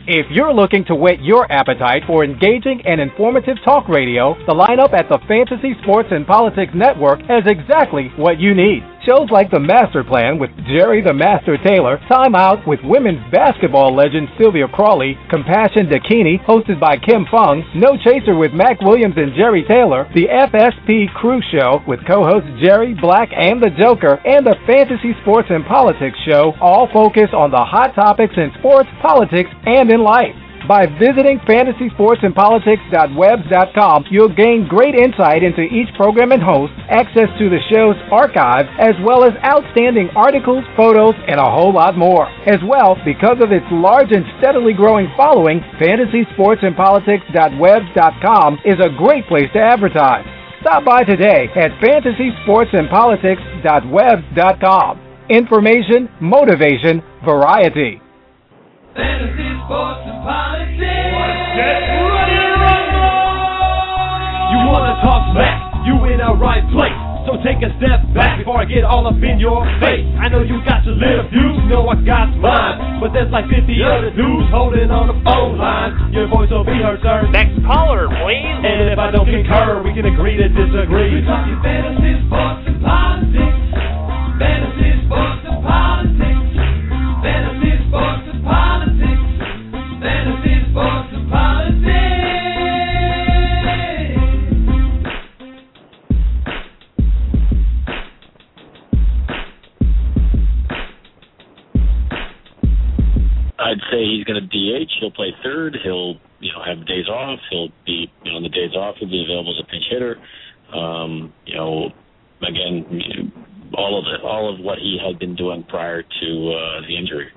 If you're looking to whet your appetite for engaging and informative talk radio, the lineup at the Fantasy Sports and Politics Network has exactly what you need. Shows like The Master Plan with Jerry the Master Taylor, Time Out with women's basketball legend Sylvia Crawley, Compassion Dakini, hosted by Kim Fung, No Chaser with Mac Williams and Jerry Taylor, The FSP Crew Show with co-hosts Jerry, Black, and the Joker, and the Fantasy Sports and Politics Show, all focus on the hot topics in sports, politics, and in life. By visiting fantasysportsandpolitics.webs.com, you'll gain great insight into each program and host, access to the show's archive, as well as outstanding articles, photos, and a whole lot more. As well, because of its large and steadily growing following, fantasysportsandpolitics.webs.com is a great place to advertise. Stop by today at fantasysportsandpolitics.webs.com. Information, motivation, variety. Fantasy, sports, and politics. Get ready to rumble! You wanna talk smack? You in the right place. So take a step back before I get all up in your face. I know you got your little views, you know I got mine. But there's like 50 other dudes holding on the phone line. Your voice will be heard, sir. Next caller, please. And if I don't concur, we can agree to disagree. We're talking fantasy, sports, and politics. Fantasy, sports, and politics. Fantasy, sports, and politics. Fantasy, sports, and politics. I'd say he's going to DH. He'll play third. He'll, have days off. He'll be, on the days off, he'll be available as a pinch hitter. Again, all of what he had been doing prior to the injury.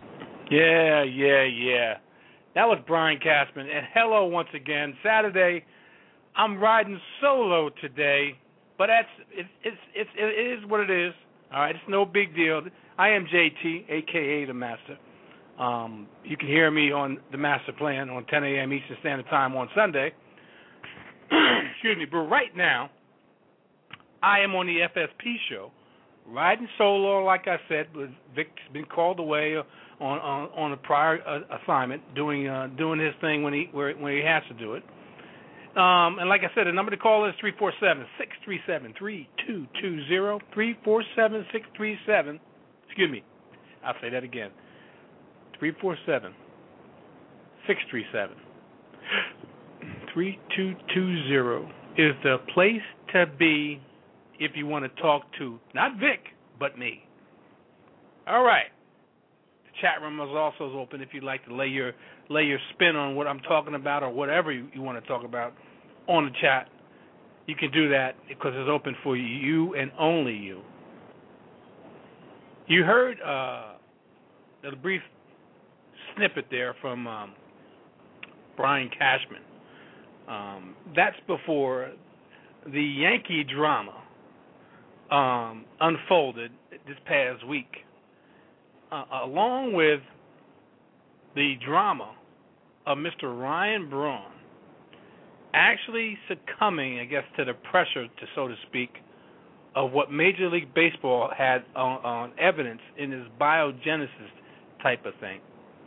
Yeah. That was Brian Cashman. And hello once again. Saturday, I'm riding solo today, but it is what it is. All right, it's no big deal. I am JT, a.k.a. The Master. You can hear me on The Master Plan on 10 a.m. Eastern Standard Time on Sunday. Excuse me. But right now, I am on the FSP show, riding solo, like I said. Vic's been called away on a prior assignment, doing his thing when he has to do it. And like I said, the number to call is 347-637-3220, 347-637. Excuse me. I'll say that again. 347-637-3220 is the place to be if you want to talk to not Vic, but me. All right. The chat room is also open if you'd like to lay your spin on what I'm talking about or whatever you want to talk about on the chat. You can do that because it's open for you and only you. You heard a brief snippet there from Brian Cashman. That's before the Yankee drama unfolded this past week, along with the drama of Mr. Ryan Braun actually succumbing, I guess, to the pressure, so to speak, of what Major League Baseball had on evidence in this biogenesis type of thing,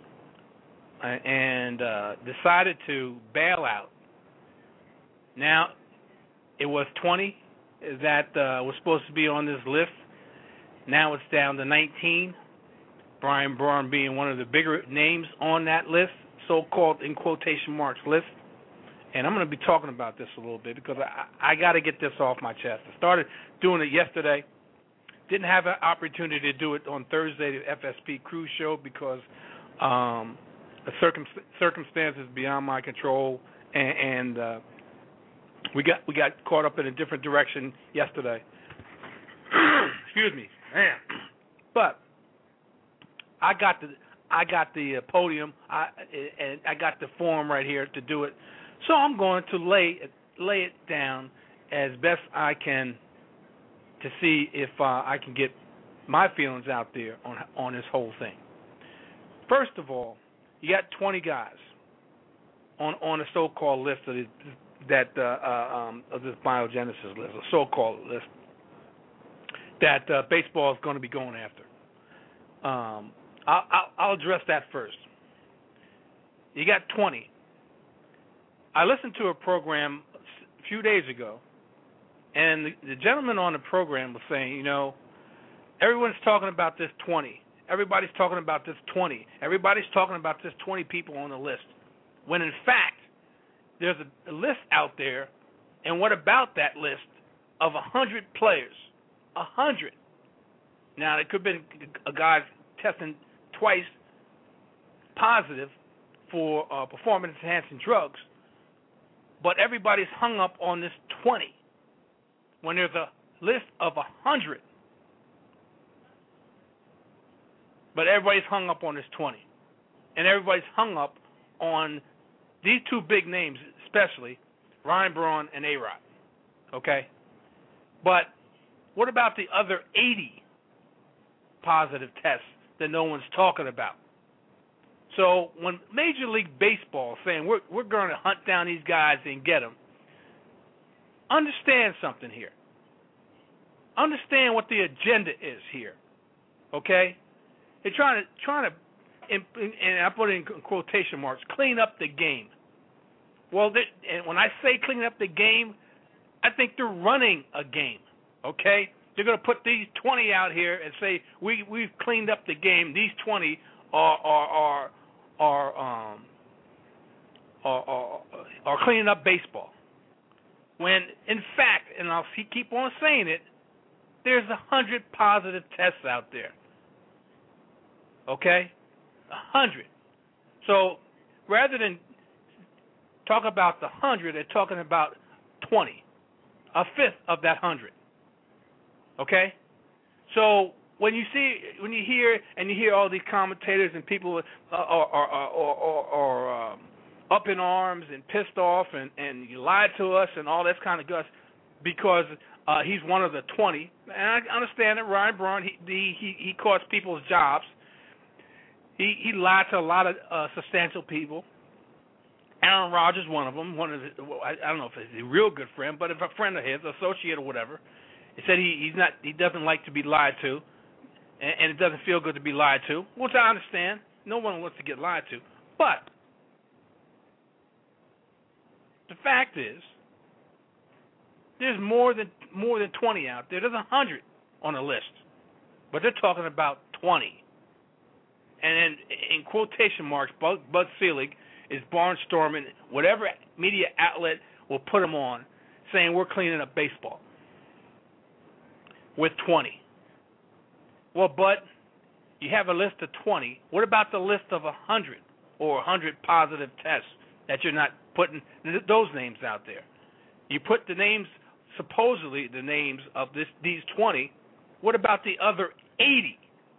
and decided to bail out. Now, it was 20 that was supposed to be on this list. Now it's down to 19. Brian Braun being one of the bigger names on that list, so-called, in quotation marks, list. And I'm going to be talking about this a little bit because I got to get this off my chest. I started doing it yesterday. Didn't have an opportunity to do it on Thursday, the FSP Crew Show, because circumstances beyond my control, and we got caught up in a different direction yesterday. Excuse me, man. But I got the podium, and I got the forum right here to do it. So I'm going to lay it down as best I can to see if I can get my feelings out there on this whole thing. First of all, you got 20 guys on a so-called list of this biogenesis list, a so-called list that baseball is going to be going after. I'll address that first. You got 20. I listened to a program a few days ago, and the gentleman on the program was saying, you know, everyone's talking about this 20. Everybody's talking about this 20. Everybody's talking about this 20 people on the list. When in fact, there's a list out there, and what about that list of 100 players? 100. Now, it could have been a guy testing twice positive for performance-enhancing drugs, but everybody's hung up on this 20 when there's a list of 100. But everybody's hung up on this 20. And everybody's hung up on these two big names, especially Ryan Braun and A-Rod. Okay? But what about the other 80 positive tests that no one's talking about? So when Major League Baseball is saying we're going to hunt down these guys and get them, understand something here. Understand what the agenda is here. Okay? They're trying to, and I put it in quotation marks, clean up the game. Well, and when I say clean up the game, I think they're running a game. Okay, they're going to put these 20 out here and say we've cleaned up the game. These 20 are cleaning up baseball. When in fact, and I'll keep on saying it, there's 100 positive tests out there. Okay? 100. So rather than talk about the 100, they're talking about 20, a fifth of that 100. Okay? So when you hear all these commentators and people are up in arms and pissed off and you lied to us and all that kind of guts because he's one of the 20. And I understand that Ryan Braun, he cost people's jobs. He lied to a lot of substantial people. Aaron Rodgers, one of them. I don't know if he's a real good friend, but if a friend of his, associate or whatever, he said he doesn't like to be lied to, and it doesn't feel good to be lied to, which I understand. No one wants to get lied to, but the fact is, there's more than 20 out there. There's 100 on the list, but they're talking about 20. And then, in quotation marks, Bud Selig is barnstorming whatever media outlet will put him on, saying we're cleaning up baseball with 20. Well, Bud, you have a list of 20. What about the list of 100 or 100 positive tests that you're not putting those names out there? You put the names, supposedly the names of these 20. What about the other 80?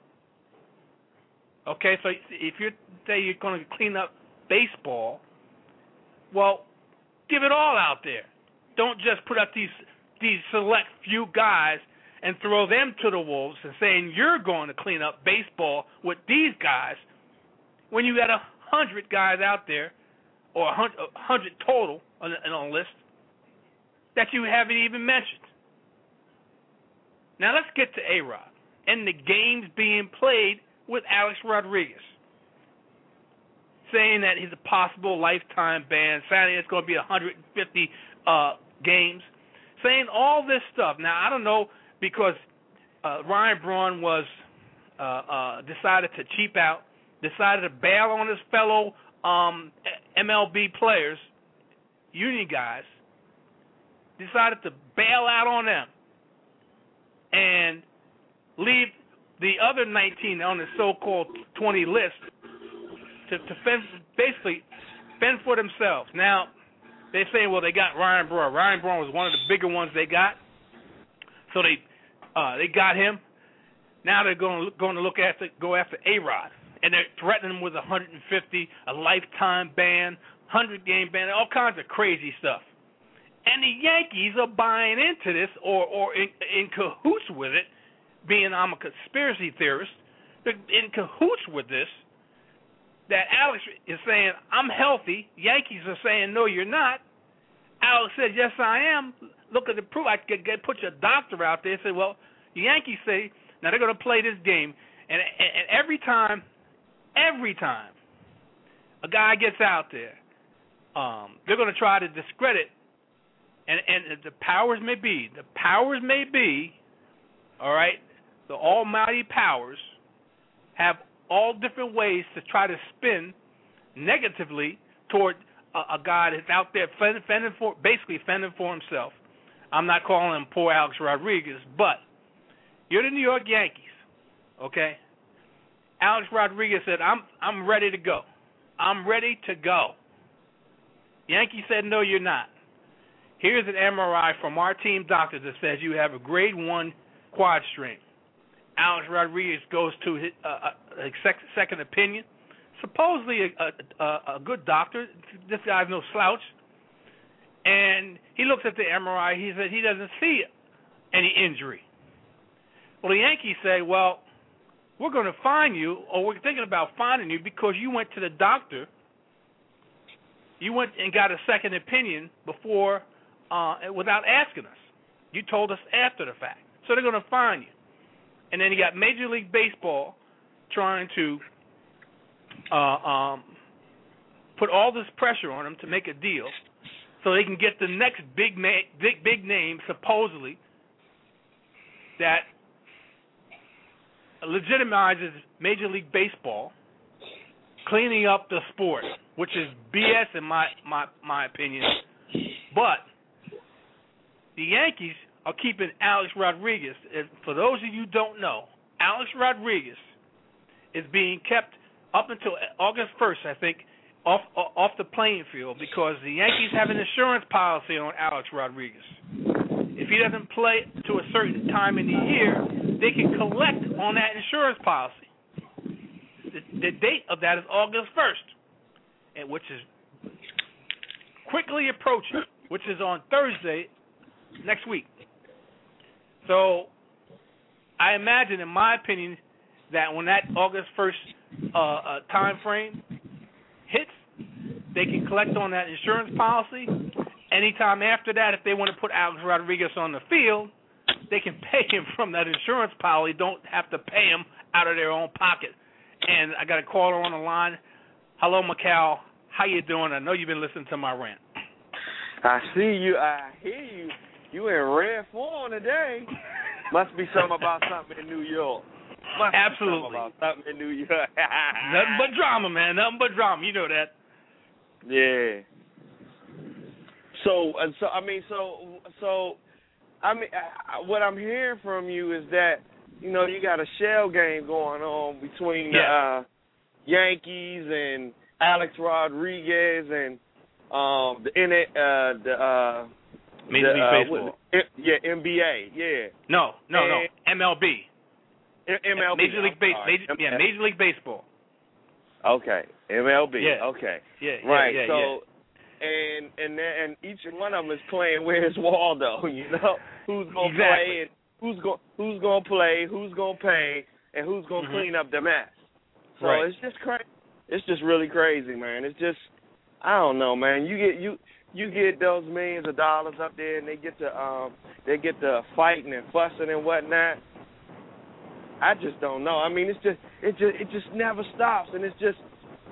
Okay, so if you say you're going to clean up baseball, well, give it all out there. Don't just put up these select few guys and throw them to the wolves and saying you're going to clean up baseball with these guys when you got 100 guys out there, or 100 total on a list that you haven't even mentioned. Now let's get to A-Rod and the games being played with Alex Rodriguez, saying that he's a possible lifetime ban, saying it's going to be 150 games, saying all this stuff. Now, I don't know, because Ryan Braun was decided to cheap out, decided to bail on his fellow MLB players, union guys, decided to bail out on them and leave the other 19 on the so-called 20 list to basically fend for themselves. Now, they say, well, they got Ryan Braun. Ryan Braun was one of the bigger ones they got, so they got him. Now they're going to go after A-Rod, and they're threatening him with 150, a lifetime ban, 100-game ban, all kinds of crazy stuff. And the Yankees are buying into this, or in cahoots with it. Being I'm a conspiracy theorist, they're in cahoots with this, that Alex is saying, I'm healthy. Yankees are saying, no, you're not. Alex said, yes, I am. Look at the proof. I could put your doctor out there and say, well, the Yankees say, now they're going to play this game. And every time a guy gets out there, they're going to try to discredit, and the powers may be, all right, the almighty powers have all different ways to try to spin negatively toward a guy that's out there fending for himself. I'm not calling him poor Alex Rodriguez, but you're the New York Yankees, okay? Alex Rodriguez said, I'm ready to go. I'm ready to go. Yankees said, no, you're not. Here's an MRI from our team doctor that says you have a grade 1 quad strain. Alex Rodriguez goes to his second opinion. Supposedly a good doctor. This guy's no slouch. And he looks at the MRI. He said he doesn't see any injury. Well, the Yankees say, well, we're going to fine you, or we're thinking about fining you because you went to the doctor. You went and got a second opinion before, without asking us. You told us after the fact. So they're going to fine you. And then you got Major League Baseball trying to put all this pressure on him to make a deal so they can get the next big name, supposedly, that legitimizes Major League Baseball, cleaning up the sport, which is BS in my opinion. But the Yankees are keeping Alex Rodriguez. For those of you who don't know, Alex Rodriguez is being kept up until August 1st, I think, off the playing field because the Yankees have an insurance policy on Alex Rodriguez. If he doesn't play to a certain time in the year, they can collect on that insurance policy. The date of that is August 1st, and which is quickly approaching, which is on Thursday next week. So I imagine, in my opinion, that when that August 1st time frame hits, they can collect on that insurance policy. Anytime after that, if they want to put Alex Rodriguez on the field, they can pay him from that insurance policy. Don't have to pay him out of their own pocket. And I got a caller on the line. Hello, Macau. How you doing? I know you've been listening to my rant. I see you. I hear you. You in red form today. Must be something about something in New York. Absolutely. About something in New York. Nothing but drama, man. Nothing but drama. You know that. Yeah. So what I'm hearing from you is that, you know, you got a shell game going on between Yankees and Alex Rodriguez and Major League Baseball. NBA. Yeah. No. MLB. MLB. Major League Baseball. Okay. MLB. Yeah. Okay. Yeah. Right. Yeah, so, and each one of them is playing Where's Waldo. You know, who's gonna play and who's gonna play, who's gonna pay, and who's gonna clean up the mess. So it's just crazy. It's just really crazy, man. It's just, I don't know, man. You get those millions of dollars up there, and they get to fighting and fussing and whatnot. I just don't know. I mean, it just never stops, and it's just,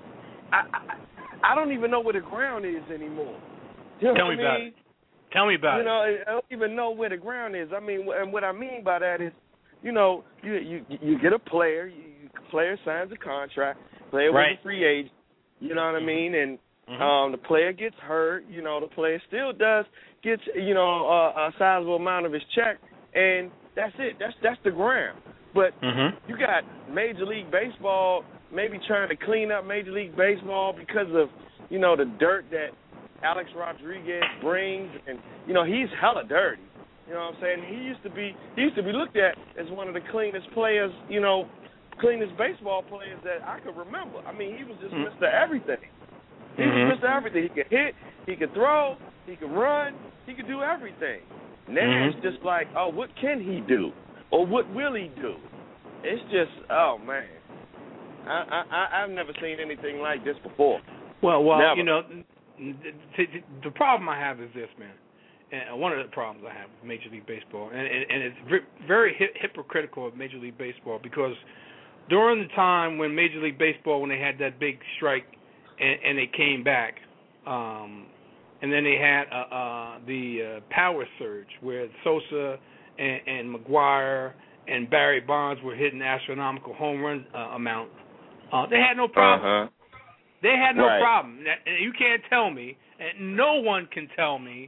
I don't even know where the ground is anymore. You know Tell me about it. Tell me about it. You know, I don't even know where the ground is. I mean, and what I mean by that is, you know, you get a player, player signs a contract, player was a free agent. You know what I mean? And the player gets hurt. You know, the player still gets a sizable amount of his check, and that's it. That's the ground. But you got Major League Baseball maybe trying to clean up Major League Baseball because of, you know, the dirt that Alex Rodriguez brings, and you know he's hella dirty. You know what I'm saying? He used to be looked at as one of the cleanest players, you know, cleanest baseball players that I could remember. I mean, he was just Mr. Everything. He was Mr. Everything. He could hit, he could throw, he could run, he could do everything. Now it's just like, oh, what can he do? Or what will he do? It's just, oh, man. I've never seen anything like this before. Well, never. You know, the problem I have is this, man. And one of the problems I have with Major League Baseball, and it's very hypocritical of Major League Baseball, because during the time when Major League Baseball, when they had that big strike and they came back. And then they had the power surge where Sosa and McGuire and Barry Bonds were hitting astronomical home run amount. They had no problem. They had no problem. You can't tell me, and no one can tell me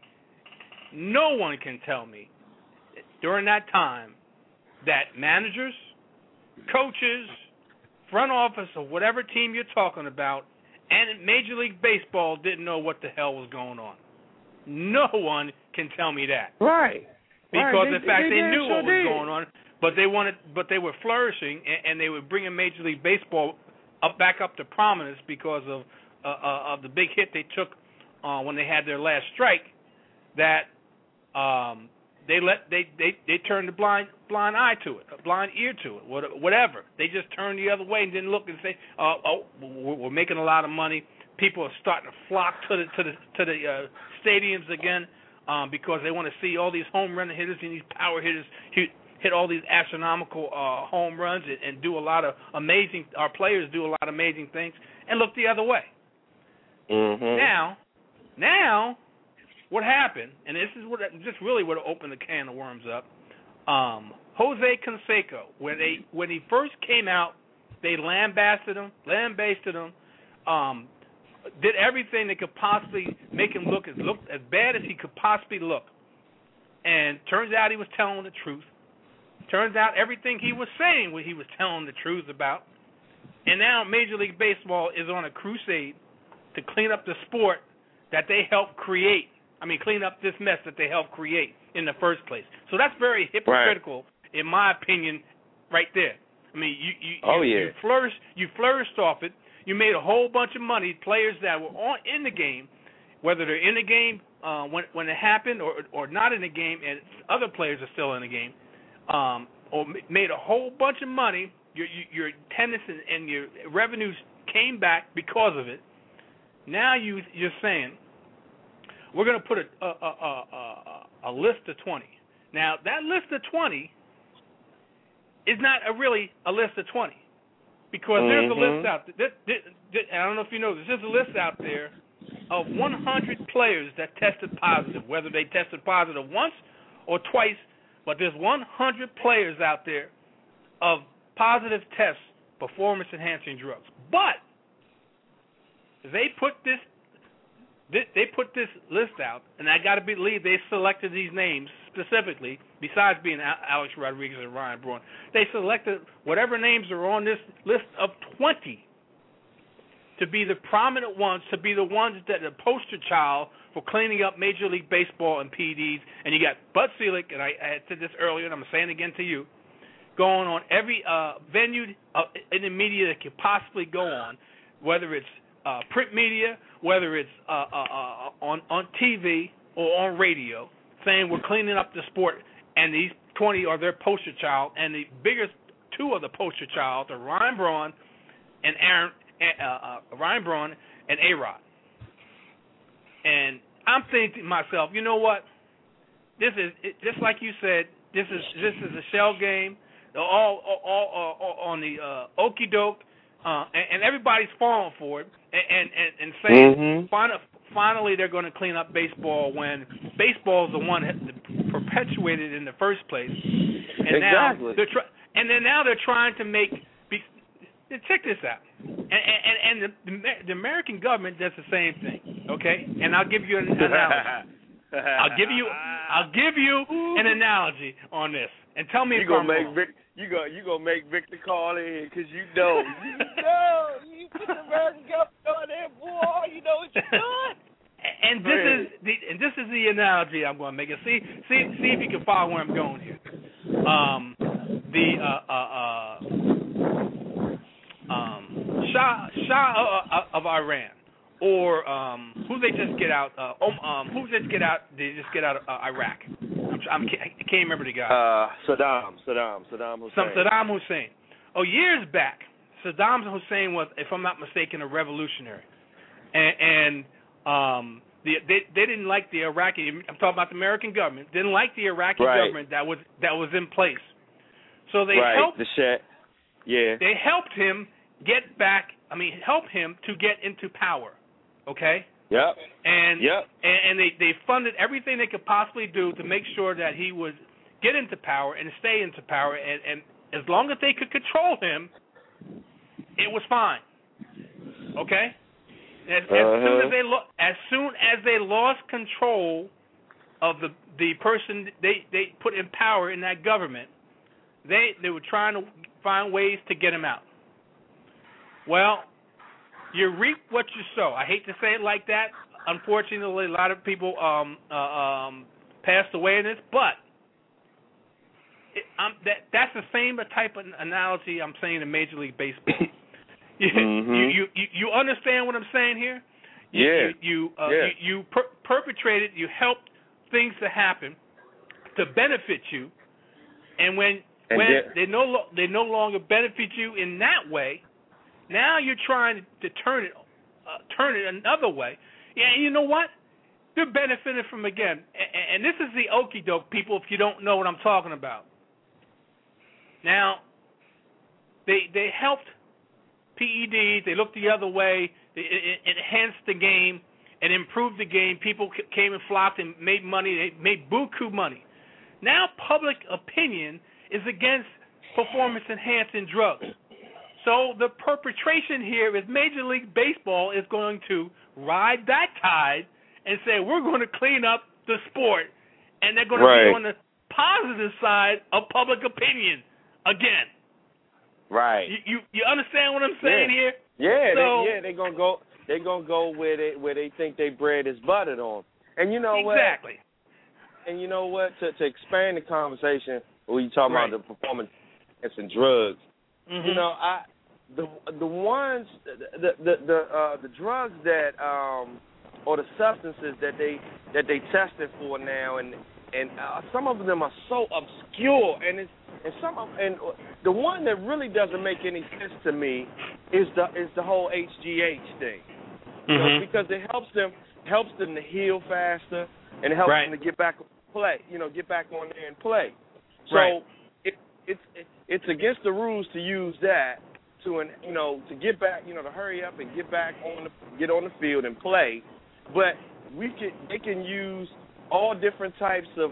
during that time that managers, coaches, front office of whatever team you're talking about, and Major League Baseball didn't know what the hell was going on. No one can tell me that. Right. Because in fact they knew what was going on, but they were flourishing, and they were bringing Major League Baseball back up to prominence because of the big hit they took when they had their last strike. That they turned a blind eye to it, a blind ear to it, whatever. They just turned the other way and didn't look and say, we're making a lot of money. People are starting to flock to the stadiums again because they want to see all these home run hitters and these power hitters hit all these astronomical home runs and do a lot of amazing. Our players do a lot of amazing things and look the other way. Now. What happened, and this is just really what opened the can of worms up. Jose Canseco, when he first came out, they lambasted him, did everything they could possibly make him look as bad as he could possibly look. And turns out he was telling the truth. Turns out everything he was saying, he was telling the truth about. And now Major League Baseball is on a crusade to clean up the sport that they helped create. Clean up this mess that they helped create in the first place. So that's very hypocritical, in my opinion, right there. You flourished off it. You made a whole bunch of money. Players that were in the game, whether they're in the game when it happened or not in the game, and other players are still in the game, or made a whole bunch of money. Your attendance and your revenues came back because of it. Now you're saying, we're going to put a list of 20. Now, that list of 20 is not really a list of 20 because there's a list out there. I don't know if you know this. There's a list out there of 100 players that tested positive, whether they tested positive once or twice, but there's 100 players out there of positive tests, performance-enhancing drugs. But they put this list out, and I got to believe they selected these names specifically, besides being Alex Rodriguez and Ryan Braun. They selected whatever names are on this list of 20 to be the prominent ones, to be the ones that are the poster child for cleaning up Major League Baseball and PEDs. And you got Bud Selig, and I had said this earlier, and I'm saying it again to you, going on every venue in the media that could possibly go on, whether it's print media, whether it's on TV or on radio, saying we're cleaning up the sport, and these 20 are their poster child, and the biggest two of the poster child are Ryan Braun and A-Rod. And I'm thinking to myself, you know what? This is just like you said. This is a shell game, all on the okie doke, and everybody's falling for it. And saying finally they're going to clean up baseball when baseball is the one that perpetuated it in the first place. And exactly. Now they're trying to make. Check this out. And the American government does the same thing. Okay, and I'll give you an analogy. I'll give you an analogy on this, and tell me if I'm wrong. You gonna make Victor call in because you put the American government on there, boy. You know what you're doing. And this is the analogy I'm going to make. See if you can follow where I'm going here. Shah of Iran, or who they just get out? They just get out of Iraq. I can't remember the guy. Saddam Hussein. Saddam Hussein. Oh, years back, Saddam Hussein was, if I'm not mistaken, a revolutionary, and they didn't like the Iraqi. I'm talking about the American government. Didn't like the Iraqi government that was in place. So they helped. They helped him get back help him to get into power. Okay. Yep. And they funded everything they could possibly do to make sure that he would get into power and stay into power. And as long as they could control him, it was fine. Okay. As soon as they lost control of the person they put in power in that government, they were trying to find ways to get him out. Well, you reap what you sow. I hate to say it like that. Unfortunately, a lot of people passed away in this, but that's the same type of analogy I'm saying in Major League Baseball. You understand what I'm saying here? You perpetrated, you helped things to happen to benefit you, and when they no longer benefit you in that way, now you're trying to turn it another way. Yeah, and you know what? They're benefiting from again, and this is the okie doke, people. If you don't know what I'm talking about, now they helped PEDs. They looked the other way. They enhanced the game and improved the game. People came and flocked and made money. They made buku money. Now public opinion is against performance-enhancing drugs. So the perpetration here is Major League Baseball is going to ride that tide and say, we're going to clean up the sport, and they're going to be on the positive side of public opinion again. Right. You understand what I'm saying here? Yeah, they're gonna go. They're gonna go where they think their bread is buttered on. And you know what? Exactly. And you know what? To expand the conversation, when you talking about the performance and drugs, you know, the ones the drugs that or the substances that they tested for now, and some of them are so obscure, and the one that really doesn't make any sense to me is the whole HGH thing, you know, because it helps them to heal faster, and it helps them to get back on play, get back on there and play. So it's against the rules to use that to get back, to hurry up and get on the field and play. But they can use all different types of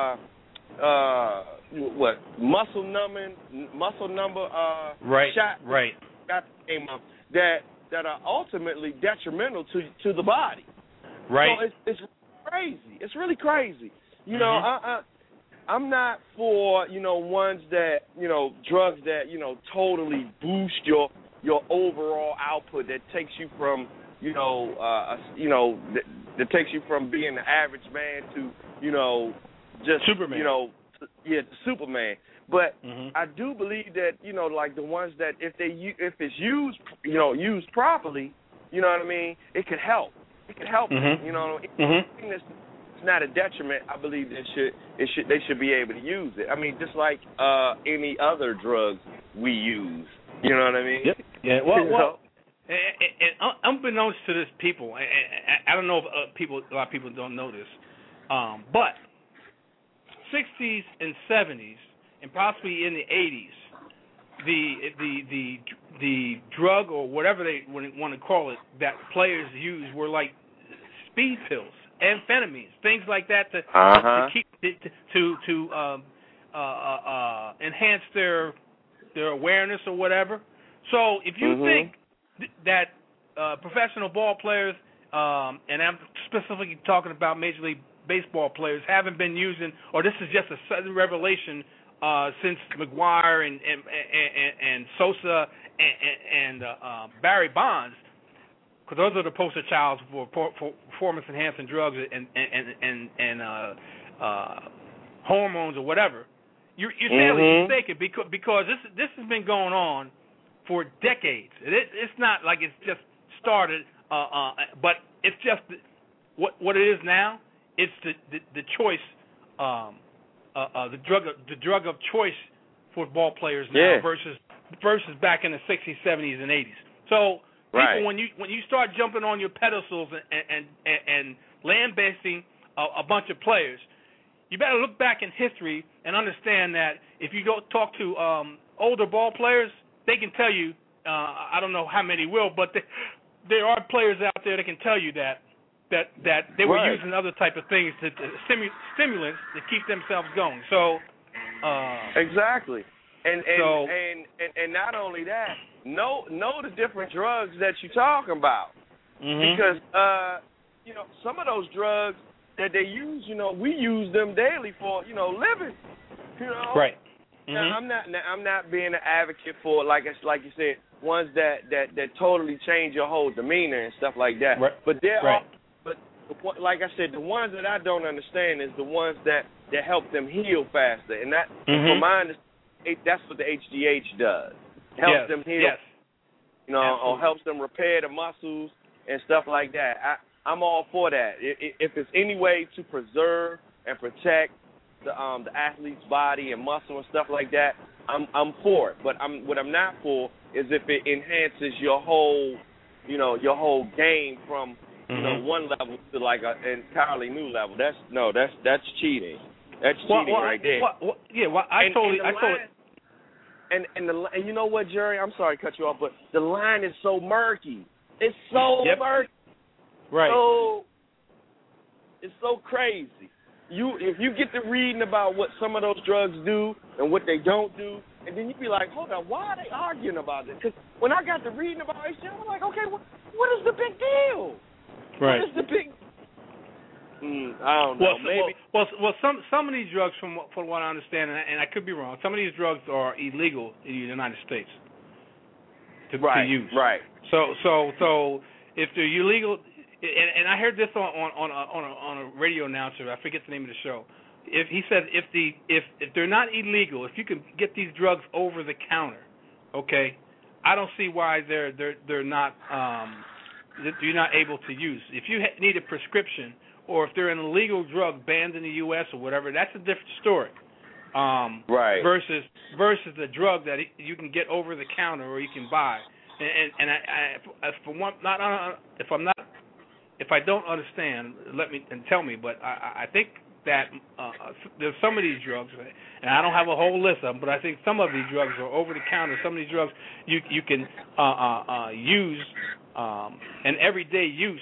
muscle number shots that are ultimately detrimental to the body. Right. So it's crazy. It's really crazy. I'm not for ones that drugs that totally boost your overall output, that takes you from that takes you from being the average man to just Superman. Superman. But I do believe that like the ones that if it's used properly, it could help. It could help. Anything that's not a detriment, I believe they should be able to use it. I mean, just like any other drugs we use. You know what I mean? Yep. Yeah. Well. And unbeknownst to this people, I don't know if a lot of people don't know this, but 60s and 70s, and possibly in the 80s, the drug or whatever they want to call it that players used were like speed pills, amphetamines, things like that to keep to enhance their awareness or whatever. So if you think that professional ball players, and I'm specifically talking about Major League Baseball players, haven't been using, or this is just a sudden revelation since McGwire and Sosa and Barry Bonds, because those are the poster childs for performance-enhancing drugs and hormones or whatever. You're sadly mistaken, because this has been going on for decades. It's not like it's just started, but it's just what it is now. It's the choice, the drug of choice for ball players now versus back in the 60s, 70s, and 80s. So people, when you start jumping on your pedestals and lambasting a bunch of players, you better look back in history and understand that if you go talk to older ball players, they can tell you I don't know how many will, but there are players out there that can tell you that they were using other type of things to stimulants to keep themselves going. So exactly, and not only that, know the different drugs that you're talking about, because some of those drugs that they use, we use them daily for living, Right. Now, I'm not being an advocate for like you said, ones that totally change your whole demeanor and stuff like that. Right. But there are, but like I said, the ones that I don't understand is the ones that help them heal faster, and that for mine, that's what the HGH does. Helps them heal, or helps them repair the muscles and stuff like that. I'm all for that. If it's any way to preserve and protect the athlete's body and muscle and stuff like that, I'm for it. But what I'm not for is if it enhances your whole game from one level to like an entirely new level. That's cheating. That's cheating right there. I totally. And you know what, Jerry? I'm sorry to cut you off, but the line is so murky. It's so murky. Right. So it's so crazy. If you get to reading about what some of those drugs do and what they don't do, and then you be like, hold on, why are they arguing about this? Because when I got to reading about HGH, I'm like, okay, what is the big deal? Right. What is the big? I don't know. Maybe. Well, some of these drugs, from what I understand, and I could be wrong, some of these drugs are illegal in the United States to use. Right. So if they're illegal. And I heard this on a radio announcer. I forget the name of the show. He said if they're not illegal, if you can get these drugs over the counter, okay, I don't see why they're not you're not able to use. If you need a prescription, or if they're an illegal drug banned in the U.S. or whatever, that's a different story. Versus the drug that you can get over the counter or you can buy. And if I don't understand, tell me. But I think that there's some of these drugs, and I don't have a whole list of them, but I think some of these drugs are over the counter. Some of these drugs you can use in everyday use.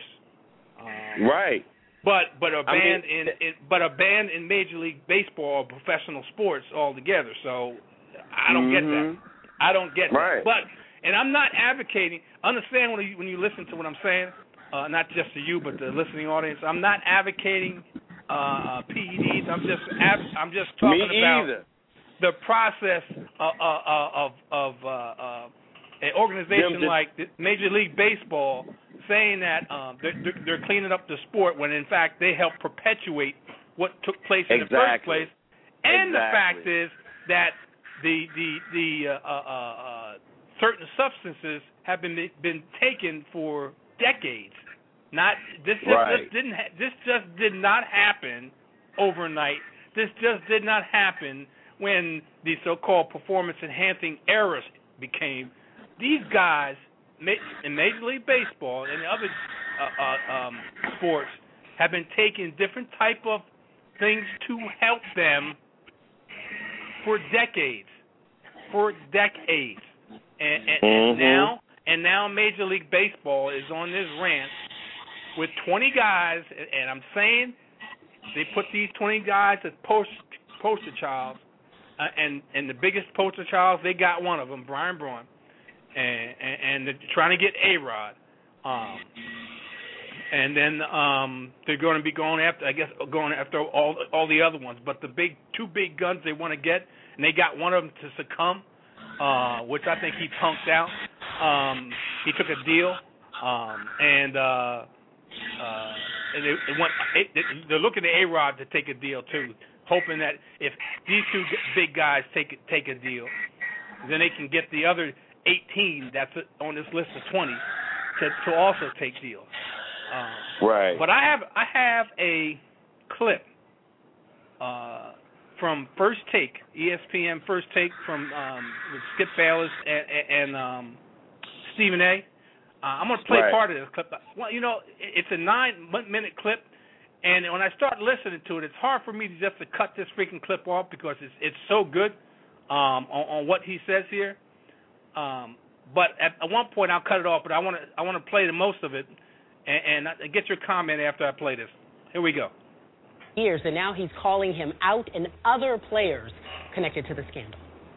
But are banned in Major League Baseball or professional sports altogether. So I don't get that. I don't get that. And I'm not advocating. Understand when you listen to what I'm saying. Not just to you, but the listening audience. I'm not advocating PEDs. I'm just talking about the process of an organization like Major League Baseball saying that they're cleaning up the sport when in fact they help perpetuate what took place in the first place. And the fact is that the certain substances have been taken for decades. This just did not happen overnight. This just did not happen when the so-called performance-enhancing eras became. These guys in Major League Baseball and other sports have been taking different type of things to help them for decades. And now Major League Baseball is on this rant with 20 guys, and I'm saying they put these 20 guys as poster childs, and the biggest poster child, they got one of them, Brian Braun, and they're trying to get A-Rod, and then they're going to be going after all the other ones, but the two big guns they want to get, and they got one of them to succumb, which I think he punked out. He took a deal, and they're looking at A-Rod to take a deal too, hoping that if these two big guys take a deal, then they can get the other 18 that's on this list of 20 to also take deals. But I have a clip from First Take, ESPN First Take from with Skip Bayless and Stephen A. I'm going to play part of this clip. Well, it's a 9-minute clip, and when I start listening to it, it's hard for me just to cut this freaking clip off because it's so good on what he says here. But at one point, I'll cut it off. But I want to play the most of it, and get your comment after I play this. Here we go. Years, and now he's calling him out and other players connected to the scandal.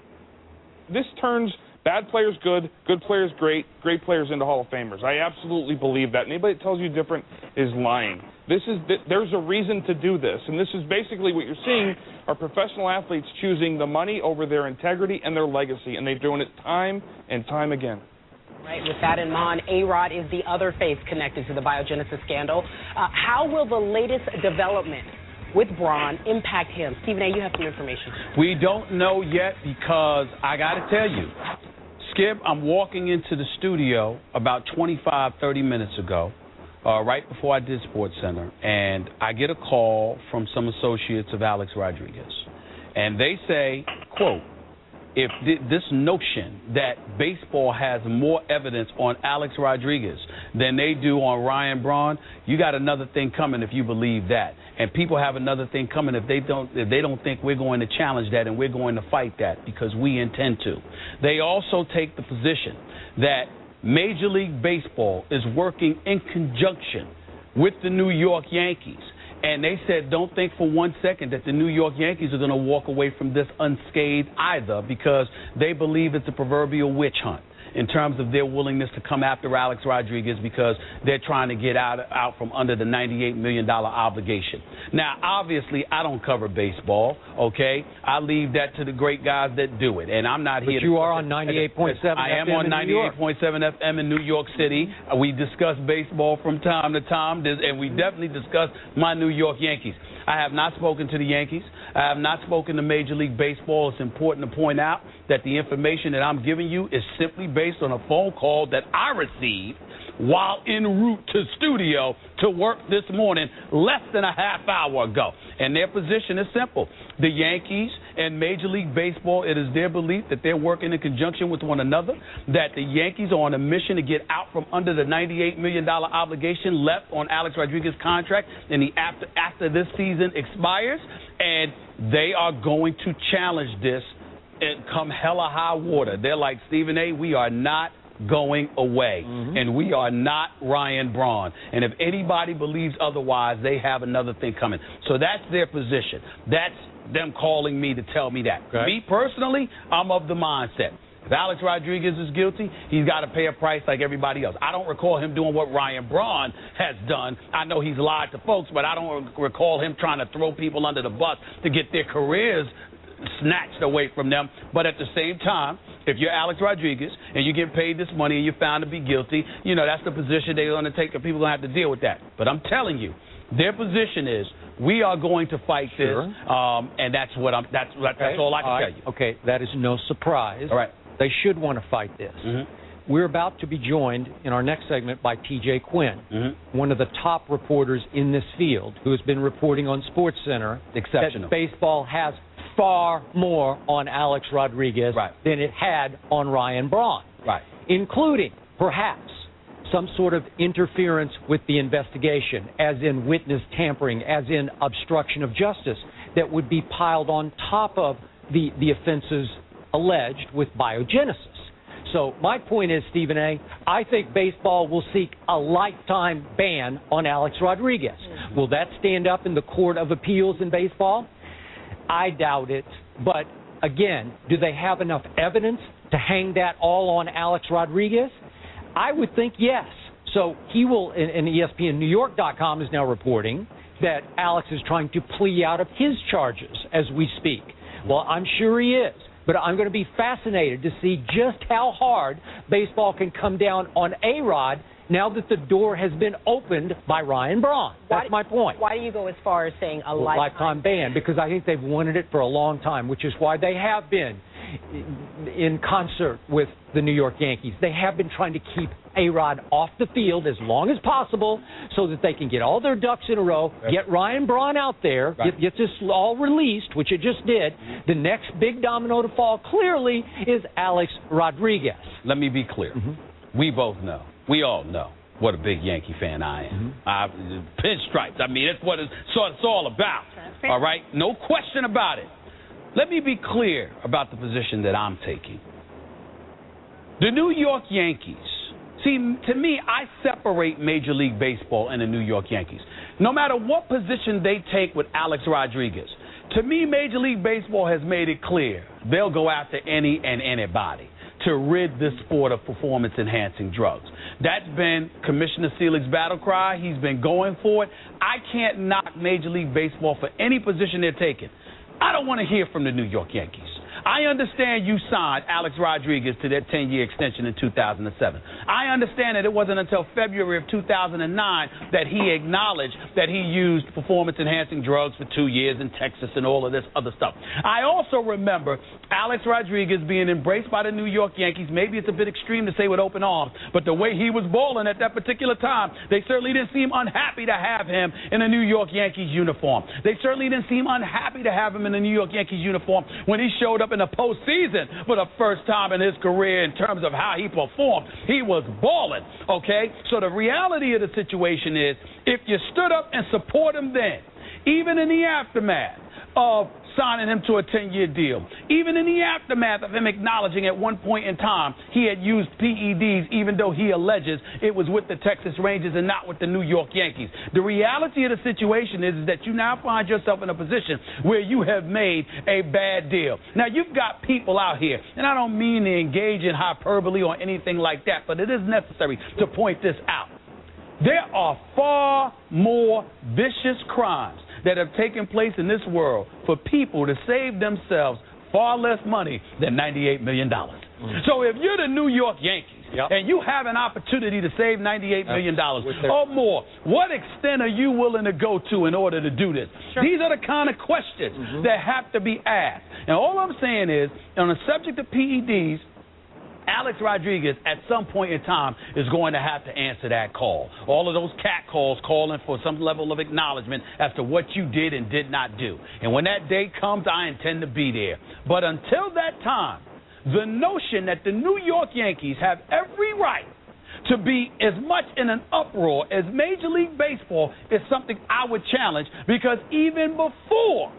This turns bad players good, good players great, great players into Hall of Famers. I absolutely believe that. Anybody that tells you different is lying. There's a reason to do this, and this is basically what you're seeing are professional athletes choosing the money over their integrity and their legacy, and they're doing it time and time again. Right, with that in mind, A-Rod is the other face connected to the Biogenesis scandal. How will the latest development with Bron impact him? Stephen A., you have some information. We don't know yet because I got to tell you, Skip, I'm walking into the studio about 25, 30 minutes ago, right before I did SportsCenter, and I get a call from some associates of Alex Rodriguez. And they say, quote, if this notion that baseball has more evidence on Alex Rodriguez than they do on Ryan Braun, you got another thing coming if you believe that. And people have another thing coming if they don't think we're going to challenge that and we're going to fight that, because we intend to. They also take the position that Major League Baseball is working in conjunction with the New York Yankees. And they said, don't think for 1 second that the New York Yankees are going to walk away from this unscathed either, because they believe it's a proverbial witch hunt in terms of their willingness to come after Alex Rodriguez, because they're trying to get out from under the $98 million obligation. Now, obviously, I don't cover baseball, okay? I leave that to the great guys that do it, and I'm not here. But you are on 98.7 FM. I am on 98.7 FM in New York City. We discuss baseball from time to time, and we definitely discuss my New York Yankees. I have not spoken to the Yankees. I have not spoken to Major League Baseball. It's important to point out that the information that I'm giving you is simply based on a phone call that I received while en route to studio to work this morning less than a half hour ago. And their position is simple. The Yankees and Major League Baseball, it is their belief that they're working in conjunction with one another, that the Yankees are on a mission to get out from under the $98 million obligation left on Alex Rodriguez's contract after this season expires, and they are going to challenge this and come hell or high water. They're like, Stephen A., we are not going away, and we are not Ryan Braun. And if anybody believes otherwise, they have another thing coming. So that's their position. That's them calling me to tell me that. Okay. Me personally, I'm of the mindset. If Alex Rodriguez is guilty, he's got to pay a price like everybody else. I don't recall him doing what Ryan Braun has done. I know he's lied to folks, but I don't recall him trying to throw people under the bus to get their careers snatched away from them. But at the same time, if you're Alex Rodriguez and you get paid this money and you're found to be guilty, you know, that's the position they're going to take, and people are going to have to deal with that. But I'm telling you, their position is we are going to fight this, and that's what that's all I can tell you. Okay, that is no surprise. All right. They should want to fight this. We're about to be joined in our next segment by T.J. Quinn, one of the top reporters in this field, who has been reporting on SportsCenter that baseball has far more on Alex Rodriguez than it had on Ryan Braun, including perhaps some sort of interference with the investigation, as in witness tampering, as in obstruction of justice, that would be piled on top of the offenses alleged with biogenesis. So my point is, Stephen A., I think baseball will seek a lifetime ban on Alex Rodriguez. Will that stand up in the Court of Appeals in baseball? I doubt it. But, again, do they have enough evidence to hang that all on Alex Rodriguez? I would think yes. So he will, and ESPNNewYork.com is now reporting that Alex is trying to plea out of his charges as we speak. Well, I'm sure he is. But I'm going to be fascinated to see just how hard baseball can come down on A-Rod now that the door has been opened by Ryan Braun. That's my point. Why do you go as far as saying a lifetime ban? Because I think they've wanted it for a long time, which is why they have been in concert with the New York Yankees. They have been trying to keep A-Rod off the field as long as possible so that they can get all their ducks in a row, get Ryan Braun out there, get this all released, which it just did. The next big domino to fall clearly is Alex Rodriguez. Let me be clear. We both know. We all know what a big Yankee fan I am. Pinstripes. I mean, that's what it's all about. All right? No question about it. Let me be clear about the position that I'm taking. The New York Yankees. See, to me, I separate Major League Baseball and the New York Yankees. No matter what position they take with Alex Rodriguez, to me, Major League Baseball has made it clear they'll go after any and anybody to rid this sport of performance-enhancing drugs. That's been Commissioner Selig's battle cry. He's been going for it. I can't knock Major League Baseball for any position they're taking. I don't want to hear from the New York Yankees. I understand you signed Alex Rodriguez to that 10-year extension in 2007. I understand that it wasn't until February of 2009 that he acknowledged that he used performance-enhancing drugs for 2 years in Texas and all of this other stuff. I also remember Alex Rodriguez being embraced by the New York Yankees. Maybe it's a bit extreme to say with open arms, but the way he was balling at that particular time, they certainly didn't seem unhappy to have him in a New York Yankees uniform. They certainly didn't seem unhappy to have him in a New York Yankees uniform when he showed up in the postseason for the first time in his career in terms of how he performed. He was balling, okay? So the reality of the situation is if you stood up and support him then, even in the aftermath of signing him to a 10-year deal, even in the aftermath of him acknowledging at one point in time he had used PEDs, even though he alleges it was with the Texas Rangers and not with the New York Yankees. The reality of the situation is that you now find yourself in a position where you have made a bad deal. Now, you've got people out here, and I don't mean to engage in hyperbole or anything like that, but it is necessary to point this out. There are far more vicious crimes that have taken place in this world for people to save themselves far less money than $98 million. So if you're the New York Yankees and you have an opportunity to save $98 million or more, what extent are you willing to go to in order to do this? Sure. These are the kind of questions that have to be asked. And all I'm saying is, on the subject of PEDs, Alex Rodriguez, at some point in time, is going to have to answer that call. All of those cat calls calling for some level of acknowledgement as to what you did and did not do. And when that day comes, I intend to be there. But until that time, the notion that the New York Yankees have every right to be as much in an uproar as Major League Baseball is something I would challenge, because even before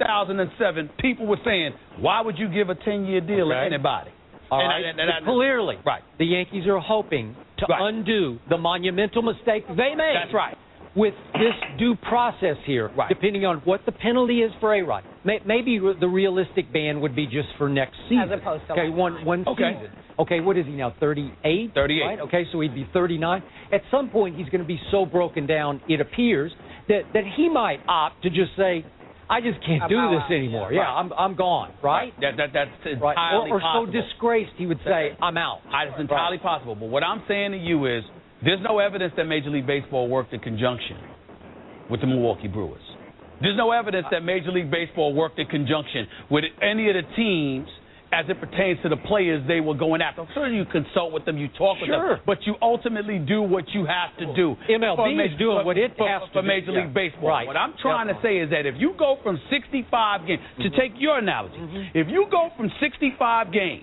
2007, people were saying, why would you give a 10-year deal to anybody? All right. Clearly, the Yankees are hoping to undo the monumental mistake they made. That's right. With this due process here, depending on what the penalty is for A-Rod. Maybe the realistic ban would be just for next season. As opposed to one season. Okay, what is he now, 38? 38. Right? Okay, so he'd be 39. At some point, he's going to be so broken down, it appears, that he might opt to just say, I just can't do this anymore. Yeah, I'm gone, right? That's entirely or possible. so disgraced, he would say, I'm out. It's entirely possible. But what I'm saying to you is there's no evidence that Major League Baseball worked in conjunction with the Milwaukee Brewers. There's no evidence that Major League Baseball worked in conjunction with any of the teams as it pertains to the players they were going after. I'm sure you consult with them, you talk with them, but you ultimately do what you have to do. MLB is doing what it has to for do. Major League Baseball. Right. What I'm trying to say is that if you go from 65 games, to take your analogy, if you go from 65 games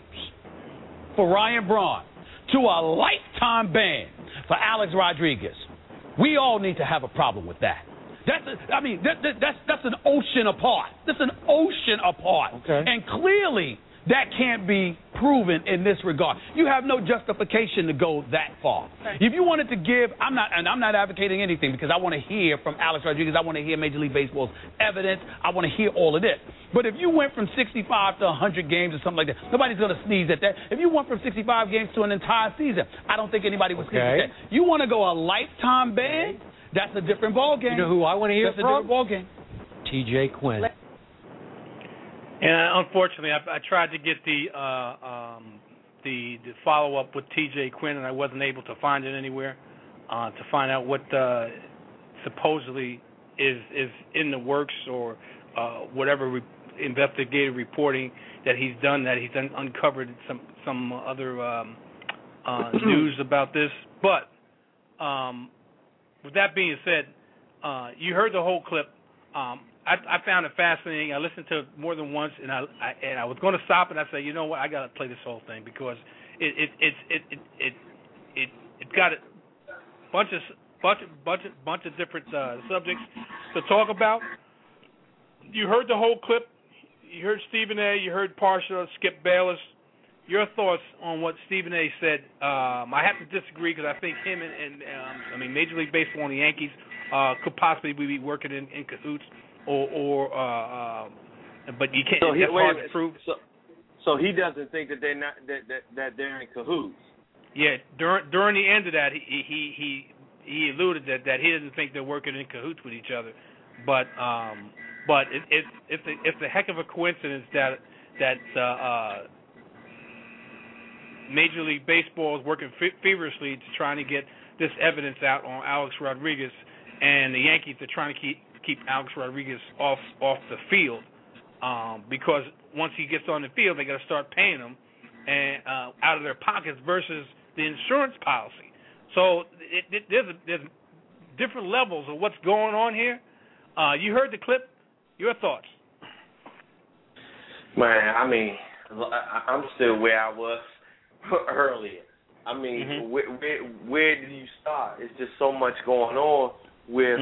for Ryan Braun to a lifetime ban for Alex Rodriguez, we all need to have a problem with that. That's an ocean apart. That's an ocean apart. Okay. And clearly, that can't be proven in this regard. You have no justification to go that far. Okay. If you wanted to give, I'm not advocating anything, because I want to hear from Alex Rodriguez. I want to hear Major League Baseball's evidence. I want to hear all of this. But if you went from 65 to 100 games or something like that, nobody's going to sneeze at that. If you went from 65 games to an entire season, I don't think anybody would sneeze at that. You want to go a lifetime ban? That's a different ballgame. You know who I want to hear from? That's a different ballgame. T.J. Quinn. And unfortunately, I tried to get the follow up with T.J. Quinn, and I wasn't able to find it anywhere to find out what supposedly is in the works, or whatever investigative reporting that he's done, that he's uncovered some other news about this. But with that being said, you heard the whole clip. I found it fascinating. I listened to it more than once, and I was going to stop, and I said, you know what, I got to play this whole thing, because it got a bunch of different subjects to talk about. You heard the whole clip. You heard Stephen A. You heard Parsha, Skip Bayless, your thoughts on what Stephen A. said. I have to disagree because I think him and Major League Baseball and the Yankees could possibly be working in cahoots, but you can't. That's hard to prove. So he doesn't think that they're not that they're in cahoots. Yeah, during the end of that, he alluded that he doesn't think they're working in cahoots with each other, but it's a heck of a coincidence that Major League Baseball is working feverishly to trying to get this evidence out on Alex Rodriguez, and the Yankees are trying to keep Alex Rodriguez off the field, because once he gets on the field, they got to start paying him and out of their pockets versus the insurance policy. So there's different levels of what's going on here. You heard the clip. Your thoughts? Man, I mean, I'm still where I was earlier. I mean, where do you start? It's just so much going on with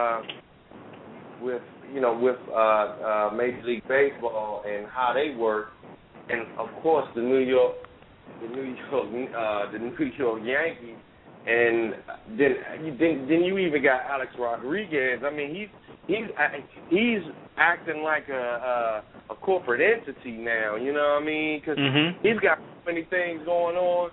Major League Baseball and how they work, and of course the New York Yankees, and then you even got Alex Rodriguez. I mean, he's acting like a corporate entity now. You know what I mean? Because he's got so many things going on.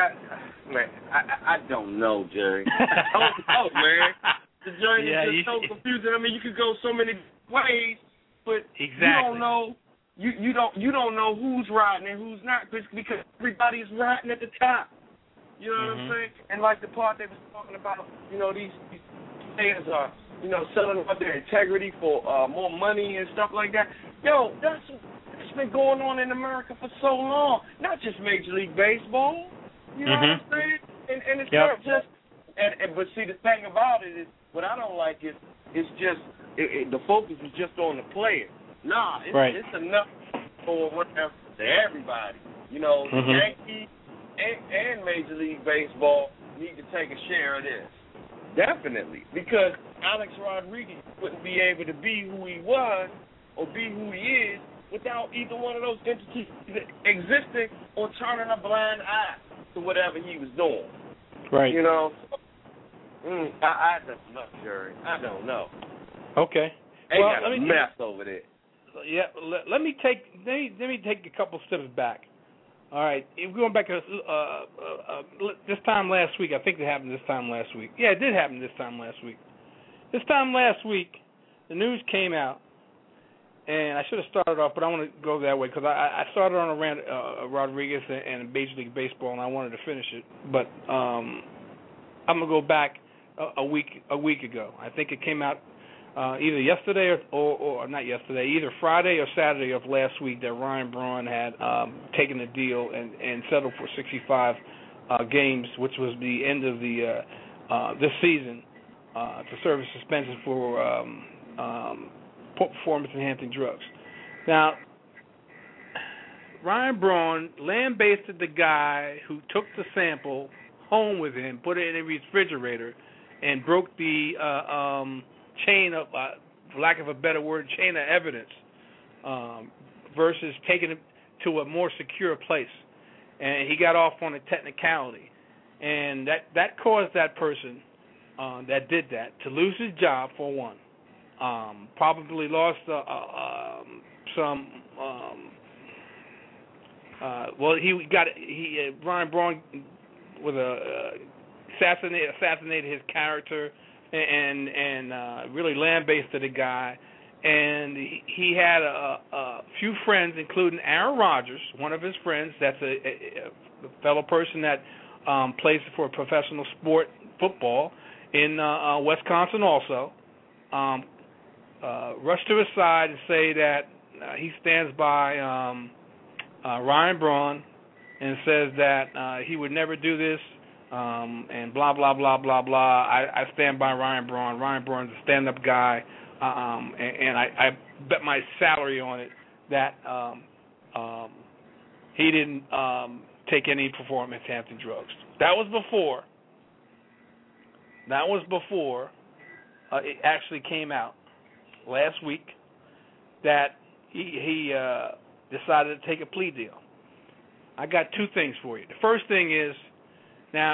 I don't know, Jerry. I don't know, man. The journey is just so confusing. I mean, you could go so many ways, but you don't know. You don't know who's riding and who's not, because everybody's riding at the top. You know what I'm saying? And like the part they was talking about, these players are, selling up their integrity for more money and stuff like that. Yo, that's been going on in America for so long. Not just Major League Baseball. You know what I'm saying? And it's not just. But see, the thing about it is, what I don't like is, it's just the focus is just on the player. Nah, it's enough for whatever to everybody. The Yankees and Major League Baseball need to take a share of this. Definitely. Because Alex Rodriguez wouldn't be able to be who he was or be who he is without either one of those entities existing or turning a blind eye to whatever he was doing. Right. I don't know, Jerry. I don't know. Okay. They got a mess over there. Yeah. Let me take a couple steps back. All right. If we're going back to this time last week, I think it happened this time last week. Yeah, it did happen this time last week. This time last week, the news came out, and I should have started off, but I want to go that way because I started on around Rodriguez and Major League Baseball, and I wanted to finish it. But I'm gonna go back a week ago. I think it came out either yesterday or not yesterday, either Friday or Saturday of last week, that Ryan Braun had taken a deal and settled for 65 games, which was the end of the this season, to serve a suspension for performance-enhancing drugs. Now, Ryan Braun lambasted the guy who took the sample home with him, put it in a refrigerator, and broke the chain of, for lack of a better word, chain of evidence, versus taking it to a more secure place. And he got off on a technicality. And that caused that person that did that to lose his job, for one. Probably lost some. Ryan Braun was assassinated his character and really lambasted the guy. And he had a few friends, including Aaron Rodgers, one of his friends. That's a fellow person that plays for professional sport football in Wisconsin also. Rush to his side and say that he stands by Ryan Braun and says that he would never do this, and blah, blah, blah, blah, blah. I stand by Ryan Braun. Ryan Braun's a stand-up guy, and I bet my salary on it that he didn't take any performance-enhancing drugs. That was before it actually came out last week that he decided to take a plea deal. I got two things for you. The first thing is, now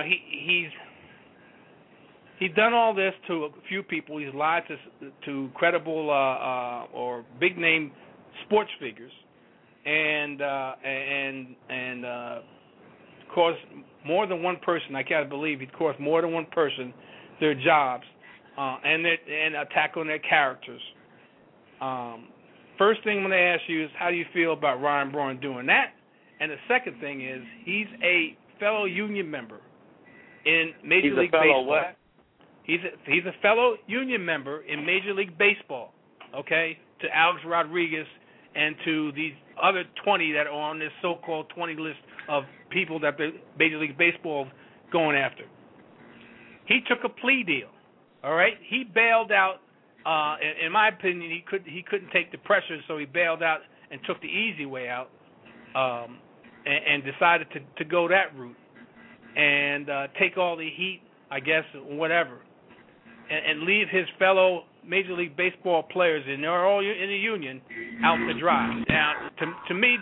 he's done all this to a few people. He's lied to credible or big name sports figures, and caused more than one person. I can't believe he caused more than one person their jobs and attack on their characters. First thing I'm going to ask you is, how do you feel about Ryan Braun doing that? And the second thing is, he's a fellow union member in Major League Baseball. What? He's a fellow union member in Major League Baseball, okay, to Alex Rodriguez and to these other 20 that are on this so-called 20 list of people that the Major League Baseball is going after. He took a plea deal, all right? He bailed out. In my opinion, he couldn't take the pressure, so he bailed out and took the easy way out, and decided to go that route and take all the heat, I guess, whatever, and leave his fellow Major League Baseball players, and they're all in the union, out to dry. Now, to me,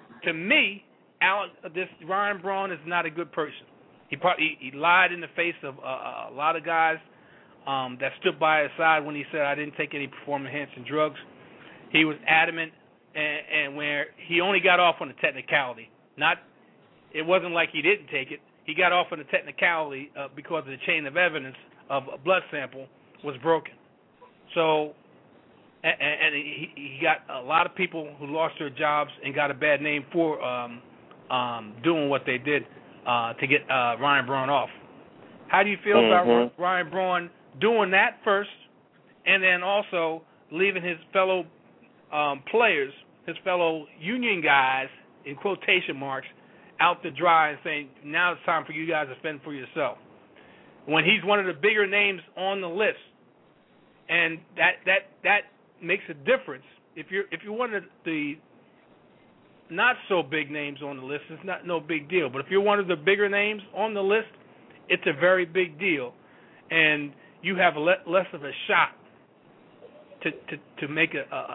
this Ryan Braun is not a good person. He lied in the face of a lot of guys that stood by his side when he said, I didn't take any performance-enhancing drugs. He was adamant, and where he only got off on a technicality. It wasn't like he didn't take it. He got off on a technicality because the chain of evidence of a blood sample was broken. So, and he got a lot of people who lost their jobs and got a bad name for doing what they did to get Ryan Braun off. How do you feel about Ryan Braun doing that first, and then also leaving his fellow players, his fellow union guys, in quotation marks, out to dry and saying, now it's time for you guys to fend for yourself? When he's one of the bigger names on the list, and that makes a difference. If you're one of the not so big names on the list, it's no big deal. But if you're one of the bigger names on the list, it's a very big deal, and you have less of a shot to make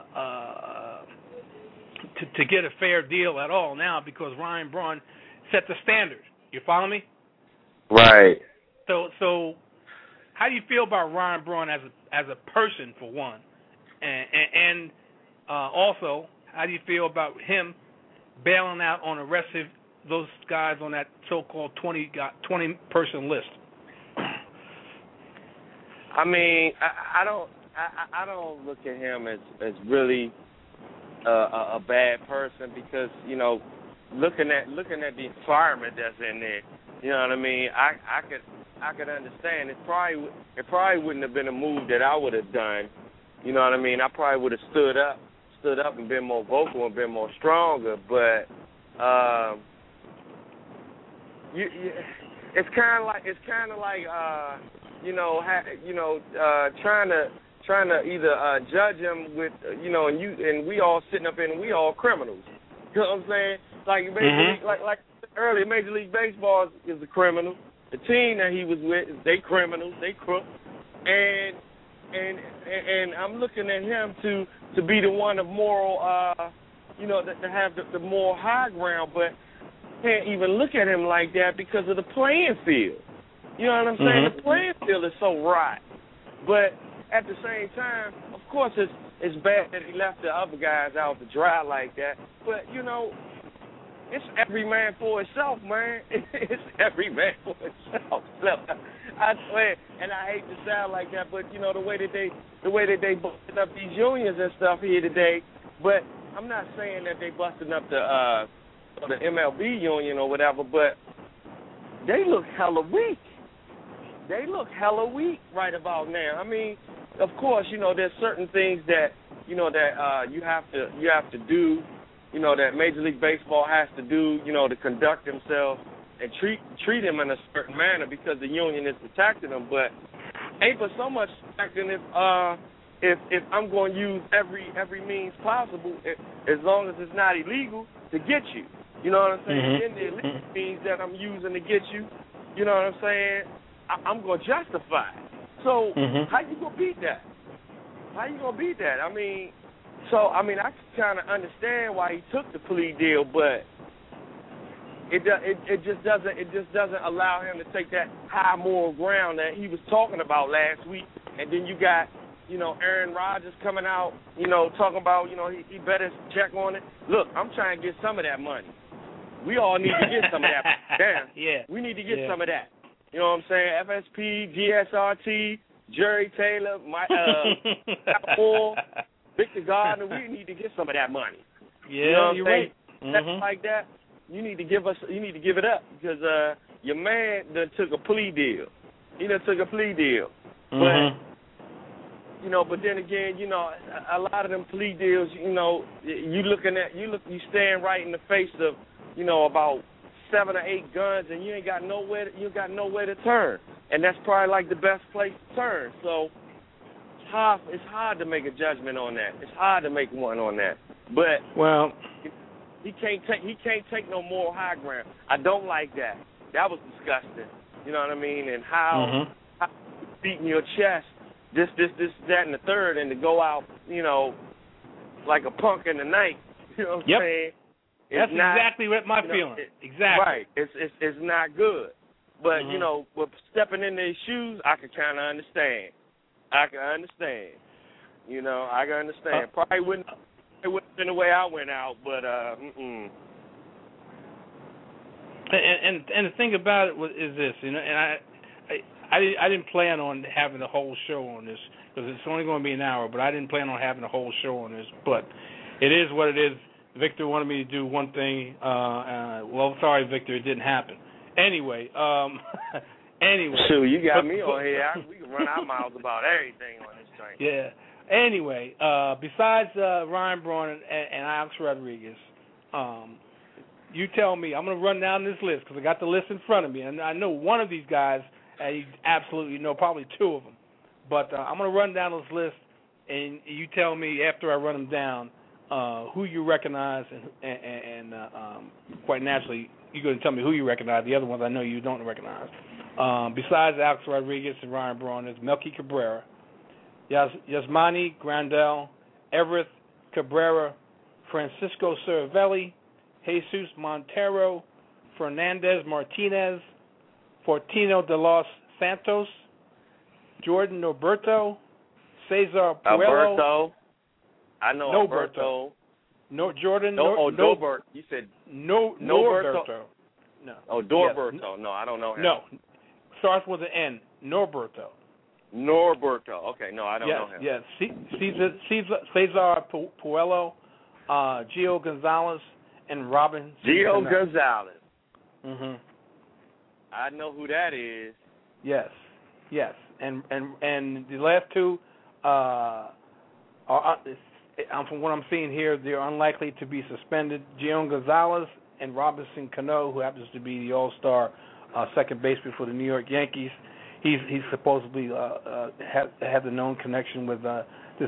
to get a fair deal at all now, because Ryan Braun set the standard. You follow me? Right. So how do you feel about Ryan Braun as a person, for one, and also how do you feel about him bailing out on the rest of those guys on that so-called 20-person list? I mean, I don't look at him as really a bad person, because, you know, looking at the environment that's in there, you know what I mean. I could understand it. Probably wouldn't have been a move that I would have done. You know what I mean. I probably would have stood up and been more vocal and been more stronger. But it's kind of like trying to either judge him with, you know, and we all sitting up and we all criminals. You know what I'm saying? Like like earlier, Major League Baseball is a criminal. The team that he was with, they criminals, they crooks, and I'm looking at him to be the one of moral, you know, to have the moral high ground, but can't even look at him like that because of the playing field. You know what I'm saying? The playing field is so right, but at the same time, of course, it's bad that he left the other guys out to dry like that. But, you know, it's every man for himself, man. It's every man for himself. I swear, and I hate to sound like that, but you know the way that they busted up these unions and stuff here today. But I'm not saying that they busting up the MLB union or whatever, but they look hella weak. They look hella weak right about now. I mean, of course, you know, there's certain things that, you know, that you have to do, you know, that Major League Baseball has to do, you know, to conduct themselves and treat them in a certain manner because the union is protecting them. But ain't but so much protecting if I'm going to use every means possible, as long as it's not illegal, to get you. You know what I'm saying? Then the illegal means that I'm using to get you, you know what I'm saying, I'm going to justify it. So how you going to beat that? How you going to beat that? I mean, I kind of understand why he took the plea deal, but it just doesn't allow him to take that high moral ground that he was talking about last week. And then you got, Aaron Rodgers coming out, talking about, he better check on it. Look, I'm trying to get some of that money. We all need to get some of that. Damn. Yeah. We need to get some of that. You know what I'm saying? FSP, GSRT, Jerry Taylor, Paul, Victor Gardner. We need to get some of that money. Yeah, you know what you're I'm saying? right. Stuff like that. You need to give it up because your man done took a plea deal. He done took a plea deal. But but then again, a lot of them plea deals, you stand right in the face of, about 7 or 8 guns, and you got nowhere to turn, and that's probably like the best place to turn. So it's hard to make a judgment on that. It's hard to make one on that. But he can't take no moral high ground. I don't like that. That was disgusting. You know what I mean? And how beating your chest, this, that, and the third, and to go out, like a punk in the night. You know what I'm saying? That's exactly what my feeling. Exactly. Right. It's not good. But with stepping in their shoes, I can kind of understand. I can understand. Probably wouldn't. It wouldn't have been the way I went out, but And the thing about it is this, and I didn't plan on having the whole show on this because it's only going to be an hour, but I didn't plan on having the whole show on this. But it is what it is. Victor wanted me to do one thing. Well, sorry, Victor, it didn't happen. Anyway. Shoot, you got me on here. We can run our mouths about everything on this train. Yeah. Anyway, besides Ryan Braun and Alex Rodriguez, you tell me. I'm going to run down this list because I got the list in front of me, and I know one of these guys. You absolutely know probably 2 of them. But I'm going to run down this list, and you tell me after I run them down who you recognize, and quite naturally, you're going to tell me who you recognize. The other ones I know you don't recognize. Besides Alex Rodriguez and Ryan Braun, there's Melky Cabrera, Yasmani Grandal, Everett Cabrera, Francisco Cervelli, Jesus Montero, Fernandez Martinez, Fortino de los Santos, Jordan Norberto, Cesar Puello. Alberto. I know Alberto. No, Jordan. Norbert. You said Norberto. No. Oh, Norberto. Yes. No, I don't know him. No. Starts with an N. Norberto. Okay, no, I don't know him. Yes. Cesar Puello, Gio Gonzalez, and Robin. Gio Gonzalez. Mhm. I know who that is. Yes. And the last 2 are from what I'm seeing here, they're unlikely to be suspended. Gio Gonzalez and Robinson Cano, who happens to be the All-Star second baseman for the New York Yankees. He's supposedly had the known connection with this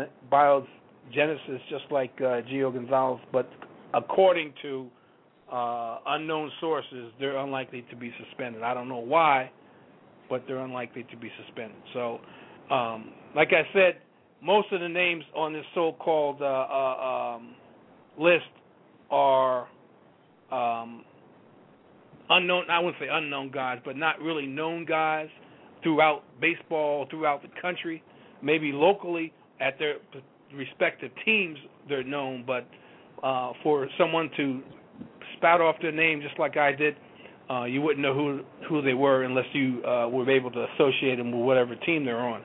biogenesis, just like Gio Gonzalez. But according to unknown sources, they're unlikely to be suspended. I don't know why, but they're unlikely to be suspended. So, like I said, most of the names on this so-called list are unknown. I wouldn't say unknown guys, but not really known guys throughout baseball, throughout the country. Maybe locally at their respective teams, they're known, but for someone to spout off their name just like I did, you wouldn't know who they were unless you were able to associate them with whatever team they're on.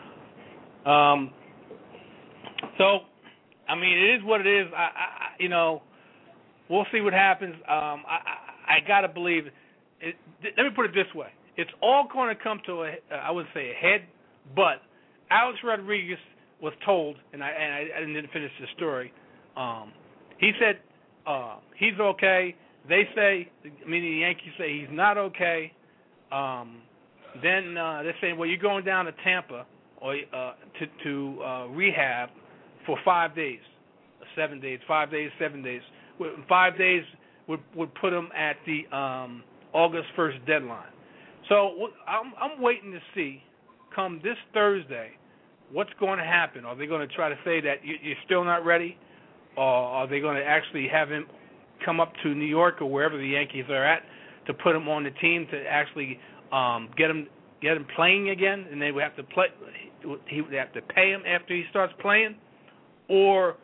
So, I mean, it is what it is. We'll see what happens. I gotta believe. Let me put it this way: it's all going to come to I wouldn't say a head, but Alex Rodriguez was told, and I didn't finish the story. He said he's okay. They say, meaning the Yankees say he's not okay. Then they're saying, well, you're going down to Tampa or to rehab for 5 days, 7 days, 5 days, 7 days. 5 days would put him at the August 1st deadline. So I'm waiting to see, come this Thursday, what's going to happen. Are they going to try to say that you're still not ready, or are they going to actually have him come up to New York or wherever the Yankees are at to put him on the team to actually get him playing again, and they would have to play. He would have to pay him after he starts playing, or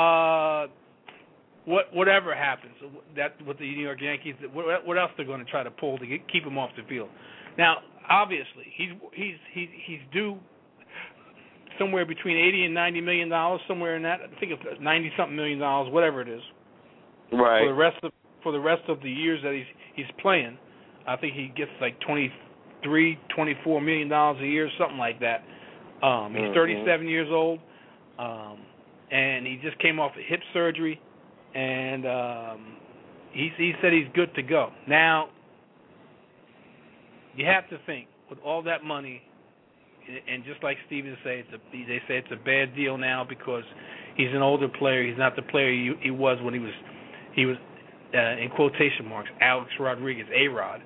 whatever happens. That with the New York Yankees, what else they're going to try to pull to keep him off the field. Now, obviously, he's due somewhere between $80 and $90 million, somewhere in that. I think it's $90-something million, whatever it is. Right. For the rest of the years that he's playing, I think he gets like $23-24 million a year, something like that. He's 37 years old, and he just came off a hip surgery, and he said he's good to go. Now, you have to think, with all that money, and just like Steven said, they say it's a bad deal now because he's an older player. He's not the player he was when he was in quotation marks, Alex Rodriguez, A-Rod.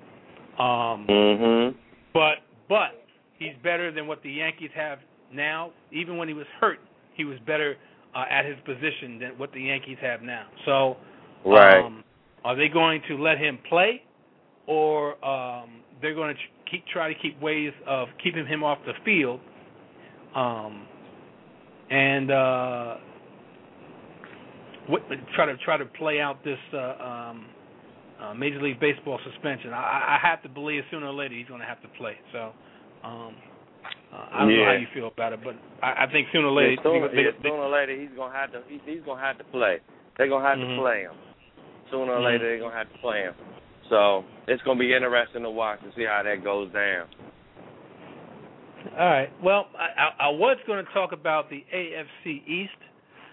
But he's better than what the Yankees have now. Even when he was hurt, he was better at his position than what the Yankees have now. So, are they going to let him play, or they're going to try to keep ways of keeping him off the field, and try to play out this Major League Baseball suspension? I have to believe sooner or later he's going to have to play. So I don't know how you feel about it, but I think sooner or later sooner or later he's going to have to play. They're going to have to play him. Sooner or later they're going to have to play him. So it's going to be interesting to watch and see how that goes down. All right. Well, I was going to talk about the AFC East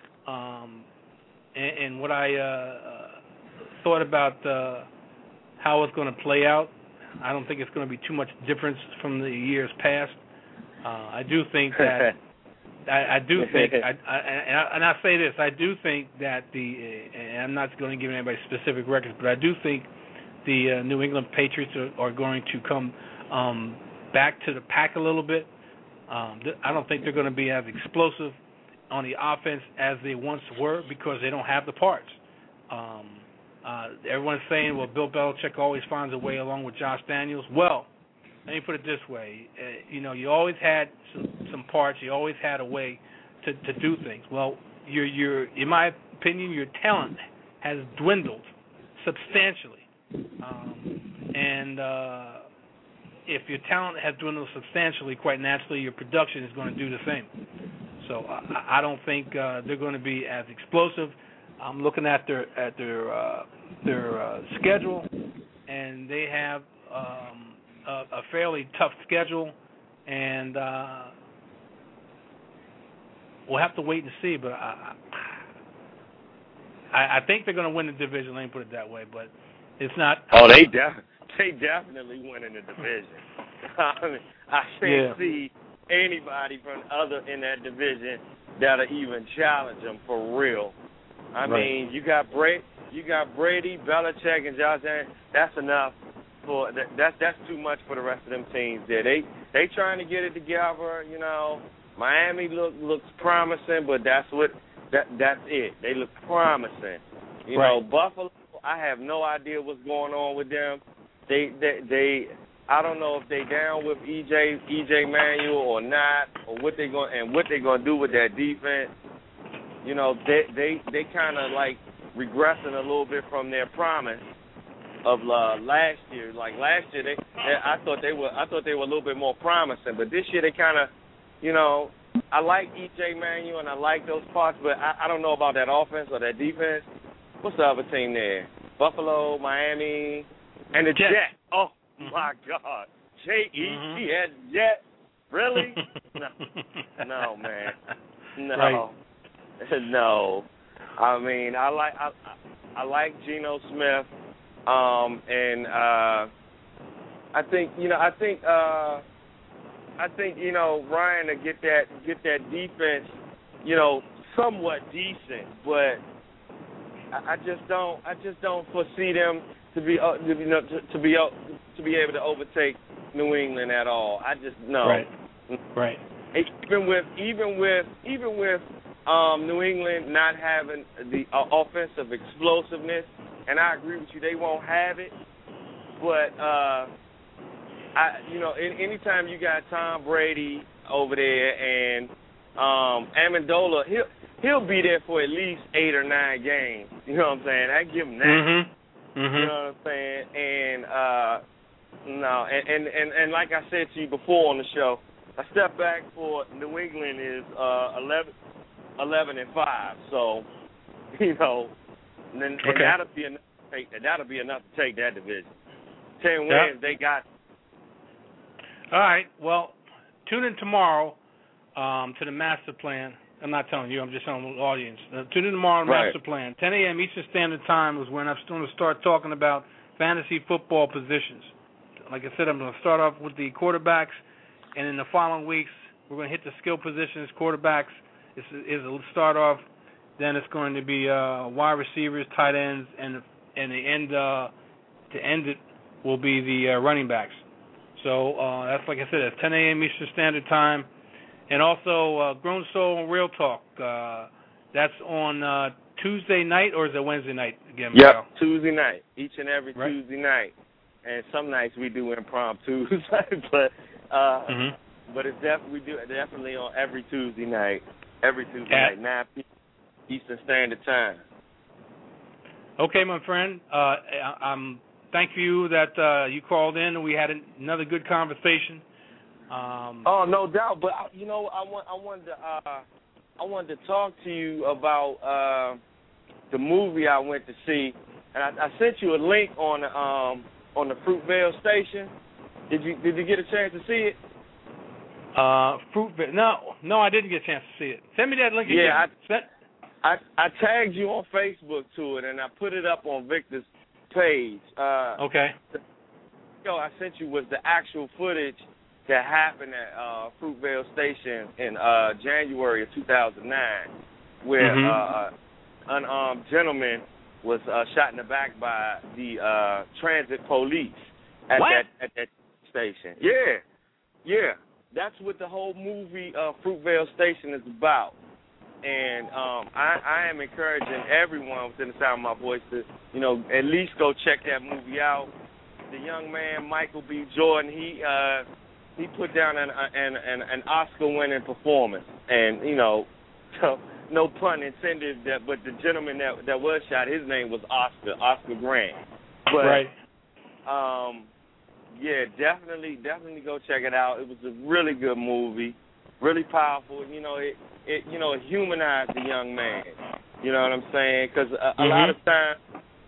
and what I thought about how it's going to play out. I don't think it's going to be too much difference from the years past. I do think that I say this. I do think that and I'm not going to give anybody specific records, but I do think the New England Patriots are going to come back to the pack a little bit. I don't think they're going to be as explosive on the offense as they once were because they don't have the parts. Everyone's saying, well, Bill Belichick always finds a way along with Josh Daniels. Well, let me put it this way. You always had some parts. You always had a way to do things. Well, in my opinion, your talent has dwindled substantially. If your talent has dwindled substantially, quite naturally, your production is going to do the same. So I don't think they're going to be as explosive. I'm looking at their schedule, and they have a fairly tough schedule, and we'll have to wait and see. But I think they're going to win the division. Let me put it that way. But it's not. Oh, they definitely winning the division. I mean, I can't see anybody from other in that division that'll even challenge them for real. I mean, you got Brady, Belichick, and Josh Allen. That's enough for that's too much for the rest of them teams. There, they trying to get it together. You know, Miami looks promising, but that's it. They look promising. You know, Buffalo. I have no idea what's going on with them. They I don't know if they down with EJ Manuel or not, or what they gonna do with that defense. You know, they kind of like regressing a little bit from their promise of last year. Like last year, I thought they were a little bit more promising, but this year they kind of, you know, I like EJ Manuel and I like those parts, but I don't know about that offense or that defense. What's the other team there? Buffalo, Miami, and the Jets. Oh my God, Jets. Jets. Really? No, man. No. Right. No, I mean I like Geno Smith, and I think Ryan to get that defense, you know, somewhat decent, but I just don't foresee them to be able to overtake New England at all. I just no. Right. Even with New England not having the offensive explosiveness and I agree with you, they won't have it. But anytime you got Tom Brady over there and Amendola, he'll be there for at least 8 or 9 games. You know what I'm saying? I give him that. Mm-hmm. Mm-hmm. You know what I'm saying? And like I said to you before on the show, a step back for New England is 11-5. So, and that'll be enough to take that division. 10 wins, they got. All right. Well, tune in tomorrow to the Master Plan. I'm not telling you. I'm just telling the audience. Tune in tomorrow to Master Plan. 10 a.m. Eastern Standard Time is when I'm going to start talking about fantasy football positions. Like I said, I'm going to start off with the quarterbacks, and in the following weeks, we're going to hit the skill positions. Quarterbacks is a start off. Then it's going to be wide receivers, tight ends, and the end to end it will be the running backs. So that's, like I said, it's 10 a.m. Eastern Standard Time. And also Grown Soul and Real Talk. That's on Tuesday night, or is it Wednesday night again? Yep, Tuesday night. Each and every Tuesday night. And some nights we do impromptu, but it's we do it definitely on every Tuesday night. Every Tuesday night, 9 p.m. Eastern Standard Time. Okay, my friend. Thank you that you called in and we had another good conversation. No doubt. But I wanted to talk to you about the movie I went to see, and I sent you a link on the Fruitvale station. Did you get a chance to see it? Fruitvale? No, I didn't get a chance to see it. Send me that link again. Yeah, I tagged you on Facebook to it, and I put it up on Victor's page. Okay. I sent you was the actual footage that happened at Fruitvale Station in January of 2009, where an unarmed gentleman was shot in the back by the transit police at that station. Yeah. That's what the whole movie Fruitvale Station is about. And I am encouraging everyone within the sound of my voice to, at least go check that movie out. The young man, Michael B. Jordan, he put down an Oscar-winning performance. And, so no pun intended, but the gentleman that was shot, his name was Oscar Grant. But, yeah, definitely go check it out. It was a really good movie, really powerful. It humanized the young man. You know what I'm saying? Because a lot of times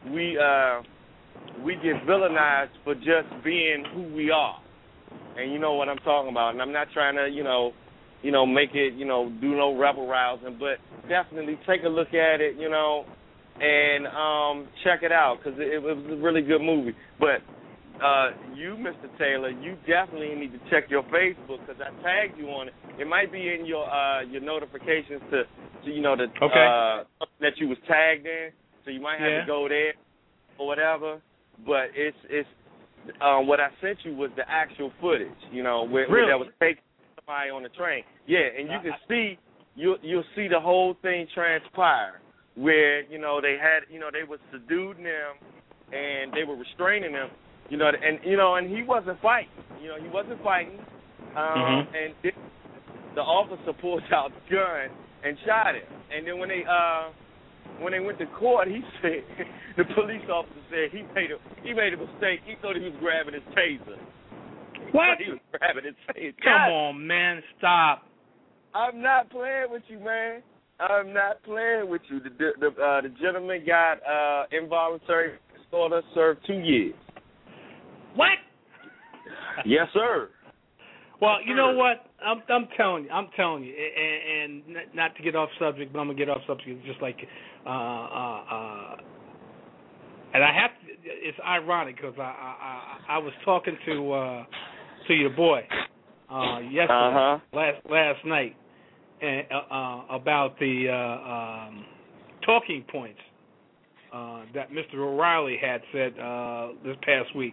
we get villainized for just being who we are. And you know what I'm talking about. And I'm not trying to, make it, do no rebel rousing, but definitely take a look at it, and check it out because it was a really good movie. But you, Mr. Taylor, you definitely need to check your Facebook because I tagged you on it. It might be in your notifications to that you was tagged in, so you might have to go there or whatever. But it's what I sent you was the actual footage, where that was taken somebody on the train. Yeah, and you can see you'll see the whole thing transpire where they had they were subduing them and they were restraining them. And he wasn't fighting. He wasn't fighting. And the officer pulled out the gun and shot him. And then when they went to court, he said the police officer said he made a mistake. He thought he was grabbing his taser. What? He was grabbing his taser. Come on, man, stop. I'm not playing with you, man. I'm not playing with you. The gentleman got involuntary manslaughter, served 2 years. What? Yes, sir. Well, you know what? I'm telling you, and not to get off subject, but I'm gonna get off subject. Just like, and I have to. It's ironic because I was talking to your boy yesterday, last night, and about the talking points that Mr. O'Reilly had said this past week.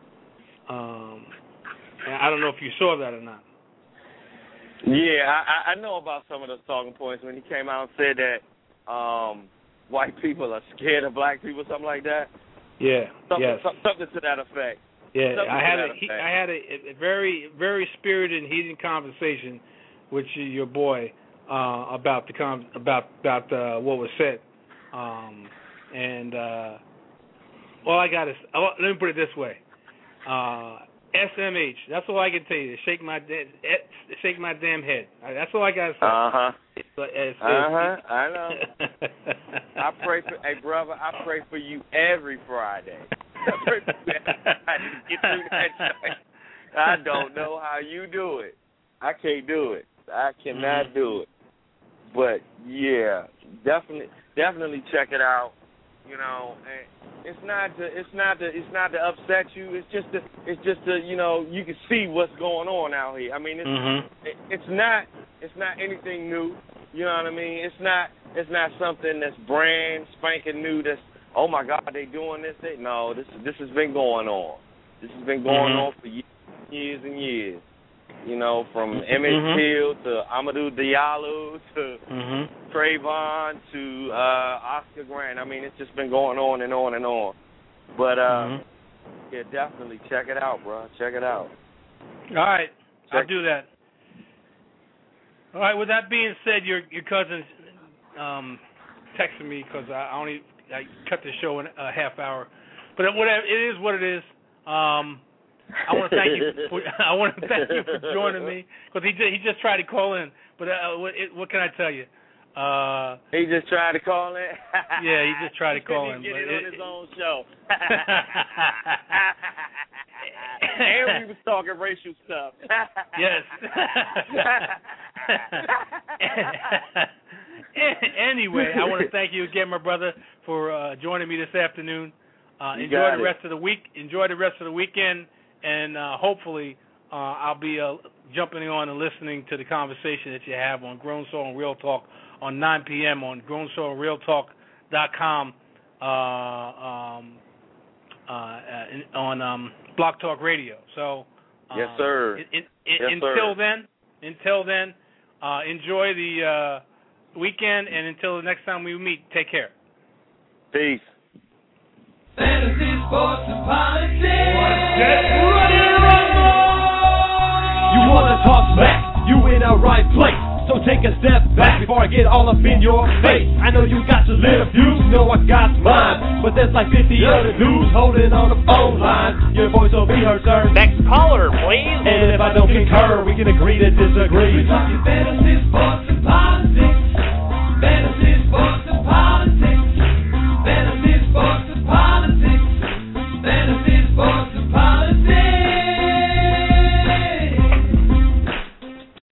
I don't know if you saw that or not. Yeah, I know about some of those talking points when he came out and said that white people are scared of black people, something like that. Yeah. Something to that effect. Yeah, I had a very, very spirited and heated conversation with your boy about what was said, let me put it this way, SMH. That's all I can tell you. Shake my damn head. That's all I gotta say. I know. I pray for, hey brother, I pray for you every Friday. I pray for you every Friday to get through that joint. I don't know how you do it. I can't do it. I cannot do it. But yeah, definitely check it out. You know, and it's not to upset you. It's just to you know, you can see what's going on out here. I mean, it's not anything new. You know what I mean? It's not something that's brand spanking new. That's, oh my God, they doing this. No, this has been going on. This has been going on for years and years. You know, from Emmett Till to Amadou Diallo to Trayvon to Oscar Grant. I mean, it's just been going on and on and on. But, yeah, definitely check it out, bro. Check it out. All right. I'll do that. All right. With that being said, your cousin texted me because I cut the show in a half hour. But whatever, it is what it is. I want to thank you for joining me, because he just tried to call in. But what can I tell you? He just tried to call in. Yeah, he just tried to call in. He couldn't get it on his own show. And we was talking racial stuff. Yes. Anyway, I want to thank you again, my brother, for joining me this afternoon. Enjoy the rest of the week. Enjoy the rest of the weekend. And hopefully I'll be jumping on and listening to the conversation that you have on Grown Soul and Real Talk on 9 p.m. on GrownSoulRealTalk.com on Block Talk Radio. So yes, sir. Until then, enjoy the weekend, and until the next time we meet, take care. Peace. Fantasy, sports, and politics. Get ready to rumble! You wanna talk smack? You in the right place. So take a step back before I get all up in your face. I know you got your little views, you know I got mine, but there's like 50 other dudes holding on the phone line. Your voice will be heard, sir. Next caller, please. And if I don't concur, we can agree to disagree. We talking fantasy, sports,